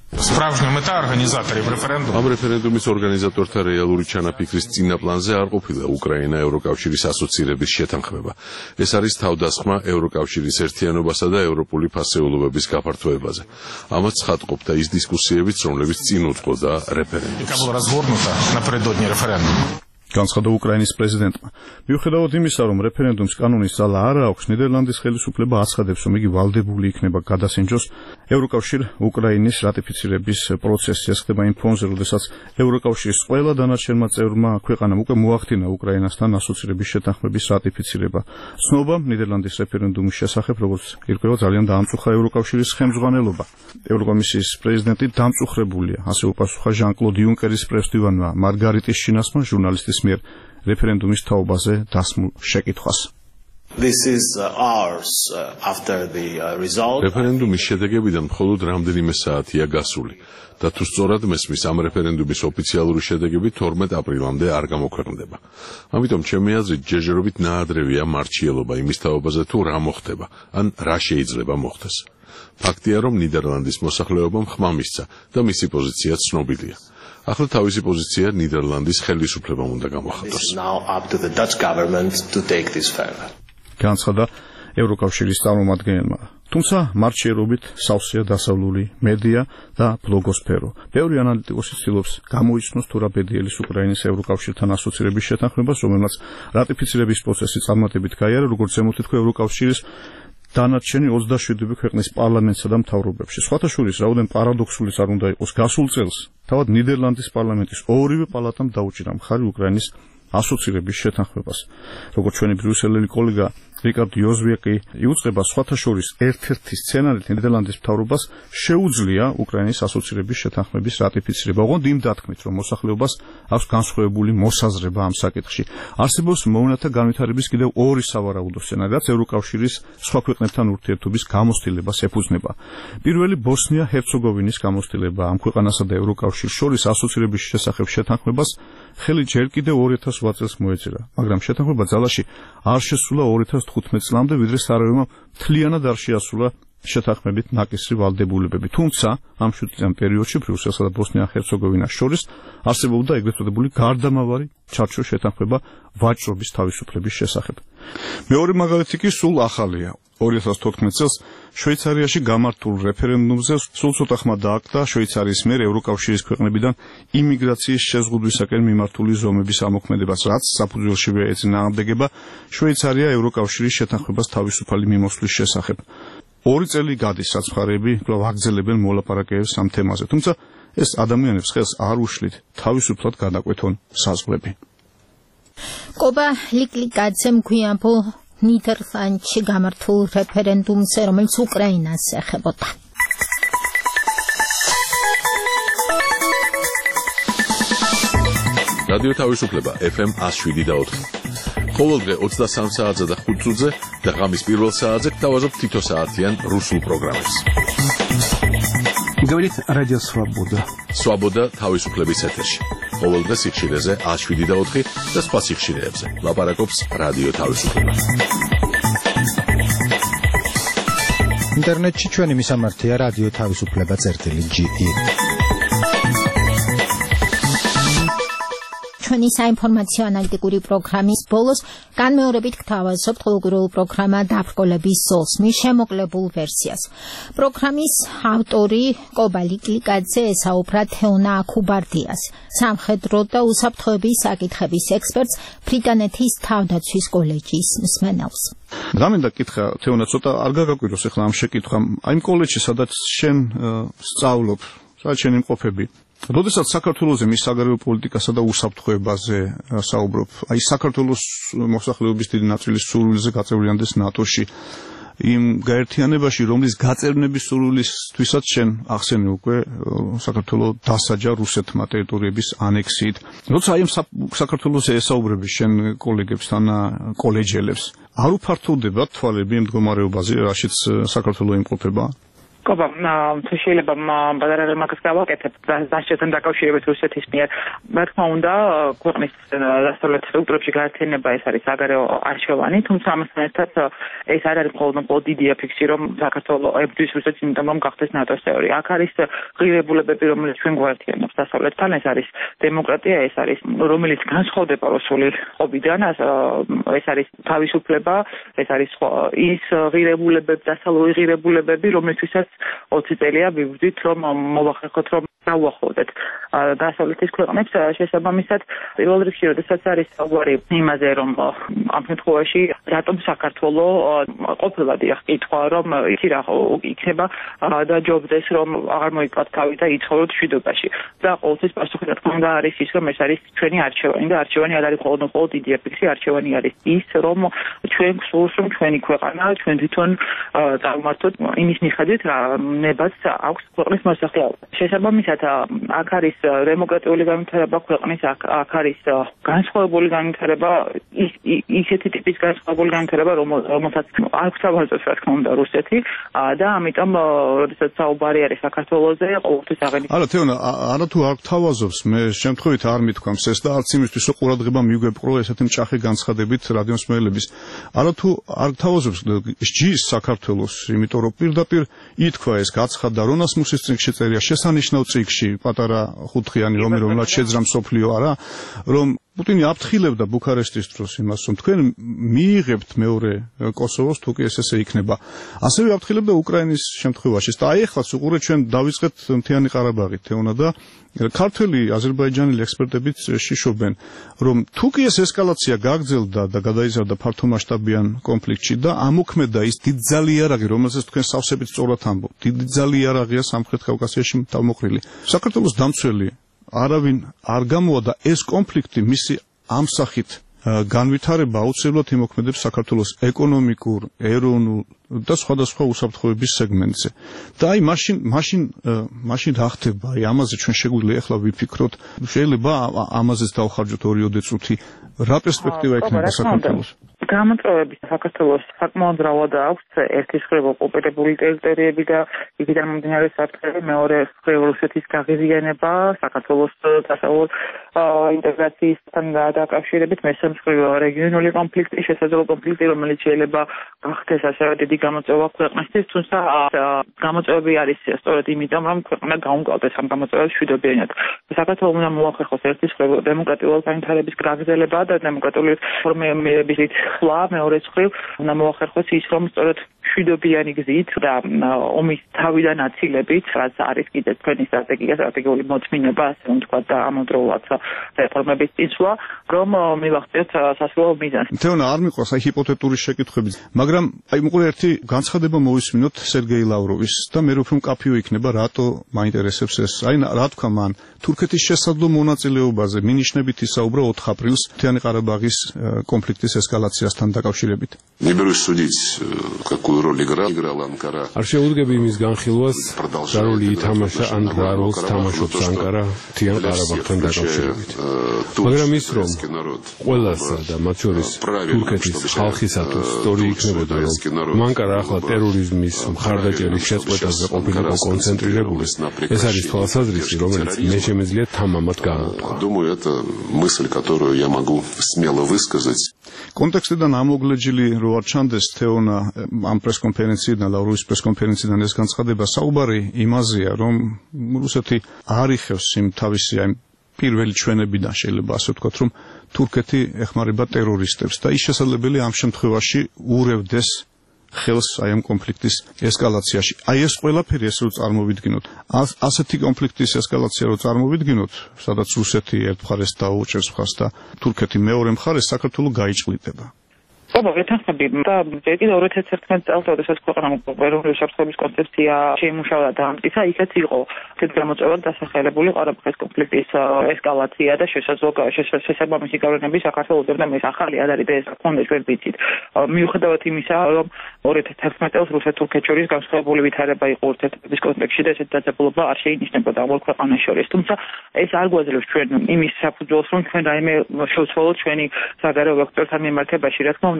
Справжня мета організаторів референдуму. ამ რეფერენდუმის ორგანიზატორთა რეალური ჩანაფიქრის წინაპლანზე არ ყოფილა უკრაინა ევროკავშირის ასოცირების შეთანხმება. ეს არის თავდასხმა ევროკავშირის ერთიანობასა და ევროპული ფასეულობების გაფართოებაზე. ამას ცხადყოფდა ის დისკუსიებიც, რომლებიც წინ უძღოდა რეფერენდუმს. Яка була розгорнута напередодні референдуму. განცხადა უკრაინის პრეზიდენტმა. მიუხედავად იმისა, რომ რეფერენდუმის კანონის ძალა არ აქვს, ნიდერლანდის ხელისუფლება აცხადებს, რომ იგი ვალდებული იქნება გადასინჯოს ევროკავშირ უკრაინის რატიფიცირების პროცესი. ეს ხდება იმ ფონზე, როდესაც ევროკავშირის ყველა დანარჩენმა წევრმა ქვეყანამ უკვე მოახდინა უკრაინასთან ასოცირების შეთანხმების რატიფიცირება. ცნობამ ნიდერლანდის რეფერენდუმის შესახებ, როგორც ირკვევა, ძალიან დაამწუხა ევროკავშირის ხელმძღვანელობა. ევროკომისიის პრეზიდენტი დამწუხრებულია, ასე უპასუხა ჟან-კლოდ იუნკერის პრესდივანმა მარგარიტის შინასმა ჟურნალისტის მიერ რეფერენდუმის თაობაზე დასმულ შეკითხვას. This is uh, ours uh, after the uh, result. რეფერენდუმის შედეგებიდან მხოლოდ რამდენიმე საათია გასული და თუ სწორად მესმის, ამ რეფერენდუმის ოფიციალური შედეგები თორმეტ აპრილამდე არ გამოქვეყნდება. ამიტომ ჩემი აზრით ჯერჯერობით ნაადრევია მარჩიელობა იმის თაობაზე, თუ რა მოხდება, ან რა შეიძლება მოხდეს. ფაქტია, რომ ნიდერლანდის მოსახლეობამ ხმა მისცა და მისი პოზიცია ცნობილია. ახლა თავისი პოზიცია ნიდერლანდის ხელისუფლებამ უნდა გამოხატოს. განცხადა ევროკავშირის წარმომადგენელმა. თუმცა მარჩიერობით სავსეა დასავლური მედია და ბლოგოსფერო. ბევრი ანალიტიკოსი ცდილობს გამოიცნოს თუ რა ბედიელის უკრაინის ევროკავშირთან ასოცირების შეთანხმებას, რომელმაც რატიფიცირების პროცესი წარმატებით გაიარა, როგორც ზემოთ ითქვა ევროკავშირის დანარჩენი ოცდაშვიდი ქვეყნის პარლამენტსა და მთავრობებში. სხვათა შორის, რაოდენ პარადოქსულიც არ უნდა იყოს, გასულ წელს თავად ნიდერლანდის პარლამენტის ორივე პალატამ დაუჭირა მხარი უკრაინის ასოცირების შეთანხმებას. როგორც ჩვენი ბრიუსელელი კოლეგა რიკარდ იოზვიაკი იუწყება, სხვათა შორის ერთ-ერთი სცენარით ნიდერლანდის მთავრობას შეუძლია უკრაინის ასოცირების შეთანხმების რატიფიცირება. ოღონდ იმ დათქმით, რომ მოსახლეობას აქვს განსხვავებული მოსაზრება ამ საკითხში. არსებობს მოუნათა განვითარების კიდევ ორი სავარაუდო სცენარი, რაც ევროკავშირის სხვა ქვეყნებთან ურთიერთობის გამოცდილებას ეფუძნება. პირველი ბოსნია-ჰერცეგოვინის გამოცდილება. ამ ქვეყანასა და ევროკავშირს შორის ასოცირების შესახებ შეთანხმებას ხელი ჯერ კიდევ ორი ათას ოთხ წელს მოეწერა, მაგრამ შეთანხმება ძალაში არ შესულა ორი ათას თხუთმეტ წლამდე, ვიდრე სარაევმა მთლიანად არ შეასრულა შეთანხმებით ნაკისრი ვალდებულებები. თუმცა ამ შვიდ წლიან პერიოდში ბრიუსელსა და ბოსნია-ჰერცეგოვინას შორის არსებობდა ეგრეთ წოდებული გარდამავალი ჩარჩო შეთანხმება ვაჭრობის თავისუფლების შესახებ. მეორე მაგალითი კი სულ ახალია. ორი ათას თოთხმეტ წელს შვეიცარიაში გამართულ რეფერენდუმზე სულ ცოტა ხმა დააკდა შვეიცარიის მიერ ევროკავშირის ქვეყნებიდან იმიგრაციის შეზღუდვისაკენ მიმართული ზომების ამოქმედებას, რაც საფუძველშივე ეწინააღმდეგება შვეიცარია ევროკავშირის შეთანხმებას თავისუფალი მიმოსვლის შესახებ. ორი წელი გადის, რაც მხარეები კვლავ აგრძელებენ მოლაპარაკებებს ამ თემაზე, თუმცა ეს ადამიანებს ხელს არ უშლით თავისუფლად გადაკვეთონ საზღვრები. კობა ლიკლიკაძემ გვიანბო ნიდერლანდში გამართულ რეფერენდუმზე, რომელიც უკრაინას ეხებოდა. რადიო თავისუფლება ეფ ემ εκατო შვიდი და ოთხი. ყოველდღე ოცდასამ საათზე და ხუთ წუთზე და ღამის პირველ საათზე გთავაზობთ თითო საათიან რუსულ პროგრამებს. Говорит радио Свобода. Свобода თავისუფლების ეთერში. ყოველდღე სიხშირეზე ათას შვიდი და ოთხი და სხვა სიხშირეებზე. ლაპარაკობს რადიო თავისუფლება. ინტერნეტში ჩვენი მისამართია რადიო თავისუფლება წერტილი ჯი ი. ჩვენი საინფორმაციო ანალიტიკური პროგრამის ბოლოს განმეორებით გთავაზობთ ყოველკვირეულ პროგრამა დაბრკოლების ზოლსმის შემოკლებულ ვერსიას. პროგრამის ავტორი კობა ლიკლიკაძე ესაუბრა თეონა აქუბარდიას, სამხედრო და უსაფრთხოების საკითხების ექსპერტს, ბრიტანეთის თავდაცვის კოლეჯის მსმენელს. დამინდა კითხა თეონა, ცოტა არ გაგაკვიროს ახლა ამ შეკითხვამ. აი იმ კოლეჯში, სადაც შენ სწავლობ, სადაც შენ იმყოფები, როდესაც საქართველოზე მის საგარეო პოლიტიკასა და უსაფრთხოებაზე საუბრობ, აი საქართველოს მოსახლეობის დიდი ნაწილის სურვილზე გაწევრიანდეს ნატოში, იმ გაერთიანებაში, რომლის გაწევრიანების სურვილისთვისაც შენ ახსენე უკვე საქართველოს დასაჯა რუსეთმა ტერიტორიების ანექსიით. როცა აი ამ საქართველოზე ესაუბრები შენ კოლეგებსთან, კოლეჯელებს, არ უფართოვდება თვალები იმ მდგომარეობაზე, რაშიც საქართველო იმყოფება? კობა, შეიძლება პატარა რემარკს გავაკეთებ დასჭერთან დაკავშირებით რუსეთის მიერ. რა თქმა უნდა, ქვეყნის დასავლეთ სტრუქტურებში გაერთიანება ეს არის საგარეო არჩევანი, თუმცა ამასთან ერთად ეს არ არის მხოლოდ დიდი აფიქსი, რომ საქართველოს ებრძვის რუსეთს, იმიტომ რომ გახდეს ნატოს წევრი. აქ არის ღირებულებები, რომელიც ჩვენ გვაერთიანებს დასავლეთთან, ეს არის დემოკრატია, ეს არის რომელიც განსხვავდება რუსული ყოფიდან, ეს არის თავისუფლება, ეს არის ის ღირებულებები, დასავლური ღირებულებები, რომლითაც ოცი წელია ვიბრძვით, რომ მოვახერხოთ, რომ დავუახლოვდეთ დასავლეთის ქვეყნებს. შესაბამისად, პირველ რიგში, როდესაც არის საუბარი იმაზე, რომ ამ შემთხვევაში რატომ საქართველოს ყოფილა დიახ კითხვა, რომ იცი რა იქნება დაჯობდეს, რომ აღარ მოიკლათ თავი და იცხოვროთ მშვიდობაში. და ყოველთვის პასუხი რა თქმა უნდა არის ის, რომ ეს არის ჩვენი არჩევანი და არჩევანი არ არის მხოლოდ მხოლოდ დიდი აფიქსი, არჩევანი არის ის, რომ ჩვენ გსურს, რომ ჩვენი ქვეყანა, ჩვენ თვითონ წარმართოთ იმის მიხედვით, რა ნებაც აქვს ქვეყნის მოსახლეობა. შესაბამისად, აქ არის დემოკრატიული განვითარება ქვეყნის, აქ არის განსხვავებული განვითარება, ისეთი ტიპის განსხვავებული განვითარება, რომელსაც არ გვთავაზობს რა თქმა უნდა რუსეთი და ამიტომ როდესაც საუბარი არის საქართველოზე, ყოველთვის აღენიშნა. არა თეონა, არა თუ არ გვთავაზობს, მე შემთხვევით არ მithქვამს ეს და არც იმისთვის ყურადღება მიგვეპყრო ესეთი მჭახი განცხადებით რადიოსმენელების. არა თუ არ გვთავაზობს ჯის საქართველოს, იმიტომ რომ პირდაპირ ითქვა ეს გაცხადა რონას მუსის წიგნში წერია, შესანიშნავ წიგნში, პატარა ხუთხიანი რომი, რომელსაც შეძრა მსოფლიო არა, რომ პუტინი აფრთხილებდა ბუქარესტის დროს იმას, რომ თქვენ მიიღებთ მეორე კოსოვოს, თუ კი ეს ესე იქნება. ასევე აფრთხილებდა უკრაინის შემთხვევაში. და აი ეხლაც უყურეთ, ჩვენ დავიწყეთ მთიანი ყარაბაღით, თეონა და ქართველი აზერბაიჯანელი ექსპერტებიც შიშობენ, რომ თუ კი ეს ესკალაცია გაგრძელდა და გადაიზარდა ფართომასშტაბიან კონფლიქტში და ამოქმედა ის დიდძალი იარაღი, რომელსაც თქვენ სავსებით სწორად ამბობთ, დიდძალი იარაღია სამხრეთ კავკასიაში თავმოყრილი. საქართველოს დამცველი არავინ არ გამოვა და ეს კონფლიქტი მისი ამ სახით განვითარება აუცილებლად იმოქმედებს საქართველოს ეკონომიკურ, ეროვნულ და სხვადასხვა უსაფრთხოების სეგმენტზე. და აი მაშინ მაშინ მაშინ რა ხდება? აი ამაზე ჩვენ შეგვიძლია ახლა ვიფიქროთ. შეიძლება ამაზეც დავხარჯოთ ორი-ოდე წუთი. რა პერსპექტივა ექნება საქართველოს? გამოწვევები საქართველოს საკმაოდ მრავლად აქვს. ერთის მხრივ ოკუპირებული ტერიტორიები და იქიდან მომდინარე საფრთხე, მეორე მხრივ რუსეთის გაღიზიანება, საქართველოს დასავლურ ინტეგრაციისთან დაკავშირებით, მესამე მხრივ რეგიონული კონფლიქტი, შესაძლო კონფლიქტი, რომელიც შეიძლება გახდეს ასევე დიდი გამოწვევა ქვეყნისთვის, თუმცა გამოწვევები არის სწორედ იმიტომ, რომ ქვეყნა გაუმკლავდეს ამ გამოწვევებს მშვიდობიანად. საქართველოს უნდა მოახერხოს ერთის მხრივ დემოკრატიული განვითარების გაგრძელება და დემოკრატიული რეფორმების ხლა, მეორე მხრივ უნდა მოახერხოს ის, რომ სწორედ მშვიდობიანი გზით და ომის თავიდან აცილებით, რაც არის კიდე თქვენი სტრატეგია, სტრატეგიული მოწმინება, ასე ვთქვათ, და ამავდროულად რეფორმების წინსვლა, რომ მივახციოთ სასურველ მიზანს. თეონა, არ მიყვარს აი ჰიპოთეტური შეკითხვები, მაგრამ აი მოყოლ ერთი განცხადება მოვისმინოთ სერგეი ლავროვის და მე უფრო მკაფიო იქნება, რატო მაინტერესებს ეს. აი რა თქვა მან თურქეთის შესაძლო მონაწილეობაზე მინიშნებით ისაუბრა ოთხ აპრილს მთიანი ყარაბაღის კონფლიქტის ესკალაციასთან დაკავშირებით. Не берусь судить, какую роль играла Анкара. არ შეუდგები იმის განხილვას, რა როლი ითამაშა ან რა როლს თამაშობს ანკარა მთიან ყარაბაღთან დაკავშირებით. მაგრამ ის რომ ყველასა და მათ შორის თურქეთის ხალხისათვის სწორი იქნებოდა, რომ ანკარა ახლა ტერორიზმის მხარდაჭერის შეწყვეტაზე ყოფილიყო კონცენტრირებული, ეს არის თვალსაზრისი, რომელიც მე შემეძლია თამამად გამოვთქვა. Думаю, это мысль, которую я могу смело высказать. კონტექსტიდან ამოგლეჯილი რო არ ჩანდეს თეონა ამ პრესკონფერენციიდან, ლავროვის პრესკონფერენციიდან ეს განცხადება საუბარი იმაზეა, რომ რუსეთი არ იხევს იმ თავისი აი პირველი ჩვენებიდან შეიძლება ასე ვთქვათ, რომ თურქეთი ეხმარება ტერორისტებს და ის შესაძლებელი ამ შემთხვევაში ურევდეს ხელს აი ამ კონფლიქტის ესკალაციაში. აი ეს ყველაფერი ეს რო წარმოვიდგინოთ, ასეთი კონფლიქტის ესკალაცია რო წარმოვიდგინოთ, სადაც რუსეთი ერთ მხარეს დაუჭერს მხარს და თურქეთი მეორე მხარეს, საქართველო გაიჭვლიდება. ობა, ვეთანხმები და ჯერ კიდევ ორი ათი ერთმანეტ წელს, როდესაც ქვეყანამ ეროვნული უსაფრთხოების კონცეფცია შეიმუშავა და ამტკიცა, იქაც იყო თეთ გამოწვევად დასახელებული ყარაბაღის კონფლიქტის ესკალაცია და შესაბამისი გავლენები საქართველოს და მე ახალი არ არის და ეს ხონდა ჩვენ ვიცით. მიუხედავად იმისა, რომ ორი ათი ერთმანეტ წელს რუსეთ-თურქეთ შორის განსხვავებული ვითარება იყო ურთიერთობების კონტექსტში და ესეთ დაძაბულობა არ შეინიშნებოდა ამ ქვეყანას შორის. თუმცა ეს არ გვაძლევს ჩვენ იმის საფუძველს, რომ ჩვენ რაიმე შევცვალოთ ჩვენი საგარეო ვექტორთან მიმართებაში, რა თქმა უნდა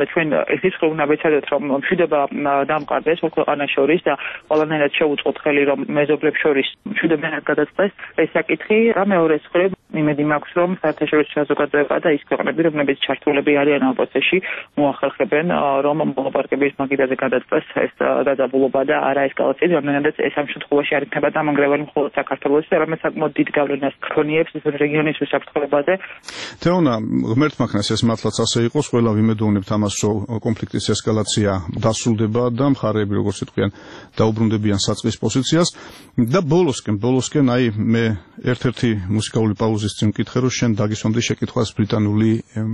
ჩვენ ესიც ხო უნდა ვეცადოთ რომ მშვიდობა დამყარდეს ქვეყანას შორის და ყველანაირად შევუწყოთ ხელი რომ მეზობლებს შორის მშვიდობიანად გადაწყდეს ეს საკითხი რა მეორეს მხრივ იმედი მაქვს რომ საერთაშორისო საზოგადოება და ის ქვეყნები რომლებიც ჩართულები არიან ამ პროცესში მოახერხებენ რომ მოლაპარაკების მაგიდაზე გადაწყდეს ეს დაძაბულობა და არა ესკალაცია რამდენადაც ეს ამ შემთხვევაში არ იქნება დამანგრეველი მხოლოდ საქართველოს რამაც საკმაოდ დიდ გავლენას ქონიებს ეს რეგიონის უსაფრთხოებაზე თეონა ღმერთმა ქნას ეს მართლაც ასე იყოს ყველა ვიმედოვნებთ ამას რომ კონფლიქტის ესკალაცია დასრულდება და მხარეები როგორც იტყვიან დაუბრუნდებიან საწყის პოზიციას და ბოლოსკენ ბოლოსკენ აი მე ერთ-ერთი მუსიკალური პაუზის წინ მკითხე რომ შენ დაგისვამდი შეკითხვას ბრიტანული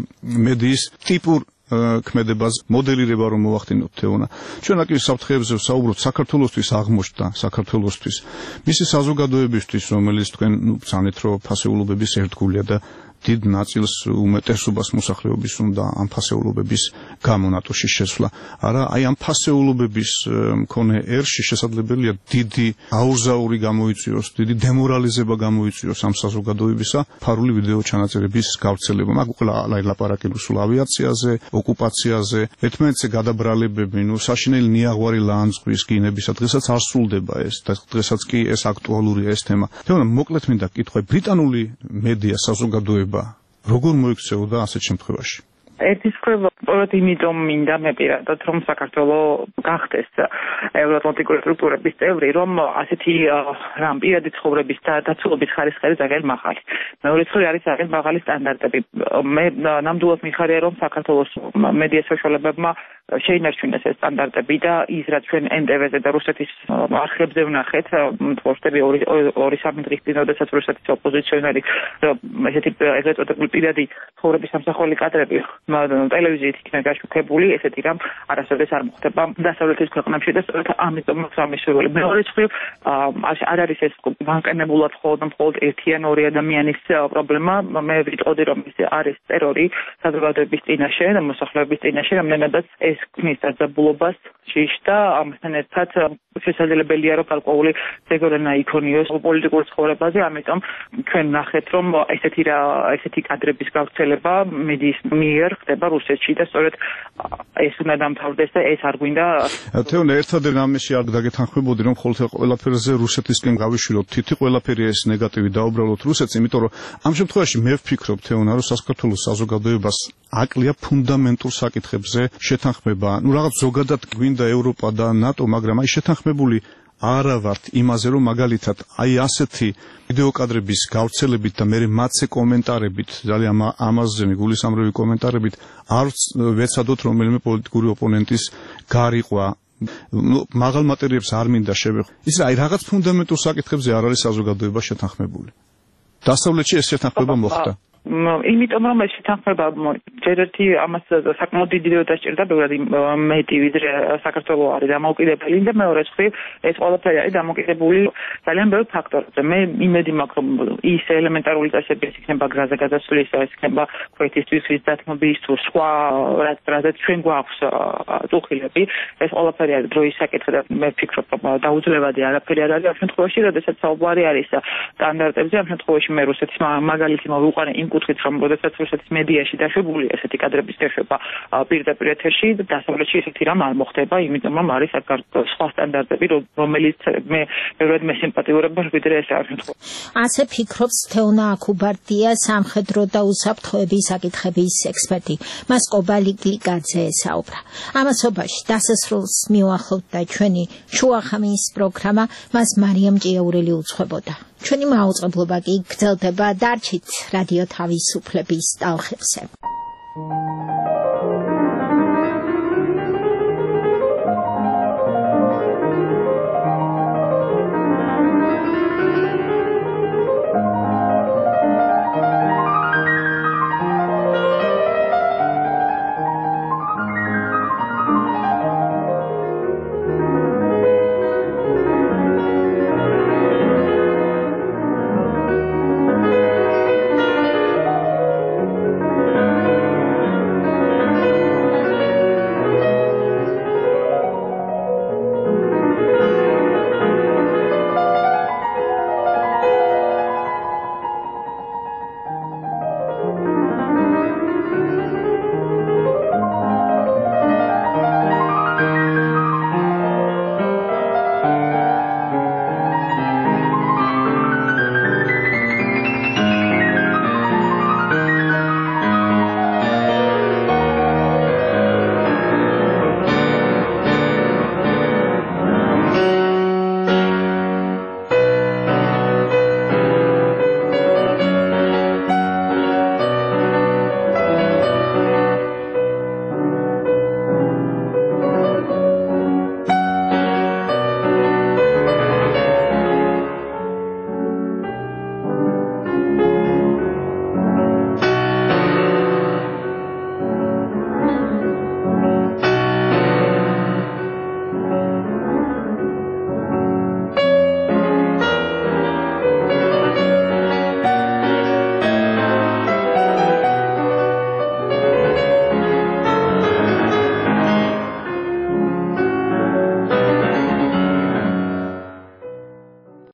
მედიის ტიპურ ქმედებას მოდელირება რომ მოახდინოთ თეონა ჩვენ აქ საფრთხეებზე ვსაუბრობთ საქართველოსთვის აღმოჩნდა საქართველოსთვის მისი საზოგადოებისთვის რომელიც თქვენ ბრძანეთ რომ ფასეულობების ერთგულია და დიდ ნაწილს უმეტესობას მოსახლეობის უნდა ამ ფასეულობების გამო ნატოში შესვლა. არა, აი ამ ფასეულობების მქონე ერში შესაძლებელია დიდი აურზაური გამოიწვიოს, დიდი დემორალიზება გამოიწვიოს ამ საზოგადოებისა ფარული ვიდეო ჩანაწერების გავრცელება. მაგ ყველა ლაპარაკი რუსულ ავიაციაზე, ოკუპაციაზე, ერთმანეთზე გადაბრალებები, ნუ საშინელი ნიაღვარი ლანძღვის გინებისა დღესაც არ სრულდება ეს და დღესაც კი ეს აქტუალურია ეს თემა. თეონა მოკლედ მინდა კითხვა ბრიტანული მედია საზოგადოება როგორ მოიქცეოდა ასეთ შემთხვევაში? ერთის მხრივ სწორედ იმიტომ მინდა მე პირადად რომ საქართველოს გახდეს ევროატლანტიკური სტრუქტურების წევრი რომ ასეთი რამ პირადი ცხოვრების და დაცულობის ხარისხი არის ძალიან მაღალი. მეორე მხრივ არის ძალიან მაღალი სტანდარტები. მე ნამდვილად მიხარია რომ საქართველოს მედია საშუალებებმა შეინარჩუნეს ეს სტანდარტები და ის რაც ჩვენ ენ ტე ვე-ზე და რუსეთის არხებზე ვნახეთ თორშტები ორი სამი დღის წინ როდესაც რუსეთის ოპოზიციონერი ესეთი ეგრეთ წოდებული პირადი ცხოვრების სამსახველი კადრები ტელევიზიით იქნა გაშუქებული ესეთი რამ არასოდეს არ მოხდება დასავლეთის ქვეყნებში და სწორედ ამიტომ სამისურველი მეორე მხრივ არ არის ეს განყენებულად მხოლოდ მხოლოდ ერთი ან ორი ადამიანის პრობლემა მე ვიტყოდი რომ ეს არის ტერორი საზოგადოების წინაშე და მოსახლეობის წინაშე რამდენადაც ეს ქმნის დაძაბულობას შიშ და ამასთან ერთად შესაძლებელია რომ გარკვეული ზეგორენა იქონიოს პოლიტიკურ ცხოვრებაზე ამიტომ ჩვენ ნახეთ რომ ესეთი რა ესეთი კადრების გავრცელება მედიის მიერ ხდება რუსეთში და სწორედ ეს უნდა დამთავრდეს და ეს არ გვინდა თეონა ერთადერთ ამაში არ დაგეთანხმებოდი რომ ხოლმე ყველაფერზე რუსეთისკენ გავიშვილოთ თითი ყველაფერი ეს ნეგატივი დაუბრალოთ რუსეთს იმიტომ რომ ამ შემთხვევაში მე ვფიქრობ თეონა რომ საქართველოს საზოგადოებას აკლია ფუნდამენტურ საკითხებზე შეთანხმება ნუ რაღაც ზოგადად გვინდა ევროპა და ნატო მაგრამ აი შეთანხმებული არა ვართ იმაზე რომ მაგალითად აი ასეთი ვიდეო კადრების გავრცელებით და მე მათზე კომენტარებით ძალიან ამაზე მიგულისამრევი კომენტარებით არ ვეცადოთ რომელიმე პოლიტიკური ოპონენტის გარიყვა მაღალ მატერიებს არ მინდა შევეხო ის აი რაღაც ფუნდამენტურ საკითხებზე არ არის საზოგადოება შეთანხმებული დასავლეთში ეს შეთანხმება მოხდა იმიტომ რომ ეს შეთანხმება ჯერ ერთი ამას საკმაოდ დიდი დრო დასჭირდა ბევრად მეტი ვიდრე საქართველოს არის დამოუკიდებელი და მეორე მხრივ ეს ყველაფერი არის დამოუკიდებული ძალიან ბევრ ფაქტორზე მე იმედი მაქვს რომ ის ელემენტარული წესები იქნება გზაზე გადასვლის ეს იქნება ქვეითისთვის ის დათმობის თუ სხვა რაც ჩვენ გვაქვს წუხილები ეს ყველაფერი არის დროის საკითხი და მე ვფიქრობ რომ დაუძლებადი არაფერი არ არის ამ შემთხვევაში როდესაც საუბარი არის სტანდარტებზე ამ შემთხვევაში მე რუსეთის მაგალითი მოვიყვანე იმ კუთხით რომ როდესაც რუსეთის მედიაში დაშვებული ესეთი კადრების დაშვება პირდაპირ ეთერში დასავლეთში ესეთი რამ არ მოხდება იმიტომ რომ არის სხვა სტანდარტები რომელიც მე ბევრად მესიმპათიურებ ვიდრე ეს არ შემთხვევა ასე ფიქრობს თეონა აქუბარდია სამხედრო და უსაფრთხოების საკითხების ექსპერტი მას კობალიკლიკაძე ესაუბრა ამასობაში დასასრულს მიუახლოვდა ჩვენი შუახამის პროგრამა მას მარიამ ჭიაურელი უძღვებოდა ჩვენი მაუწყებლობა კი გრძელდება დარჩით რადიო თავისუფლების ტალღებზე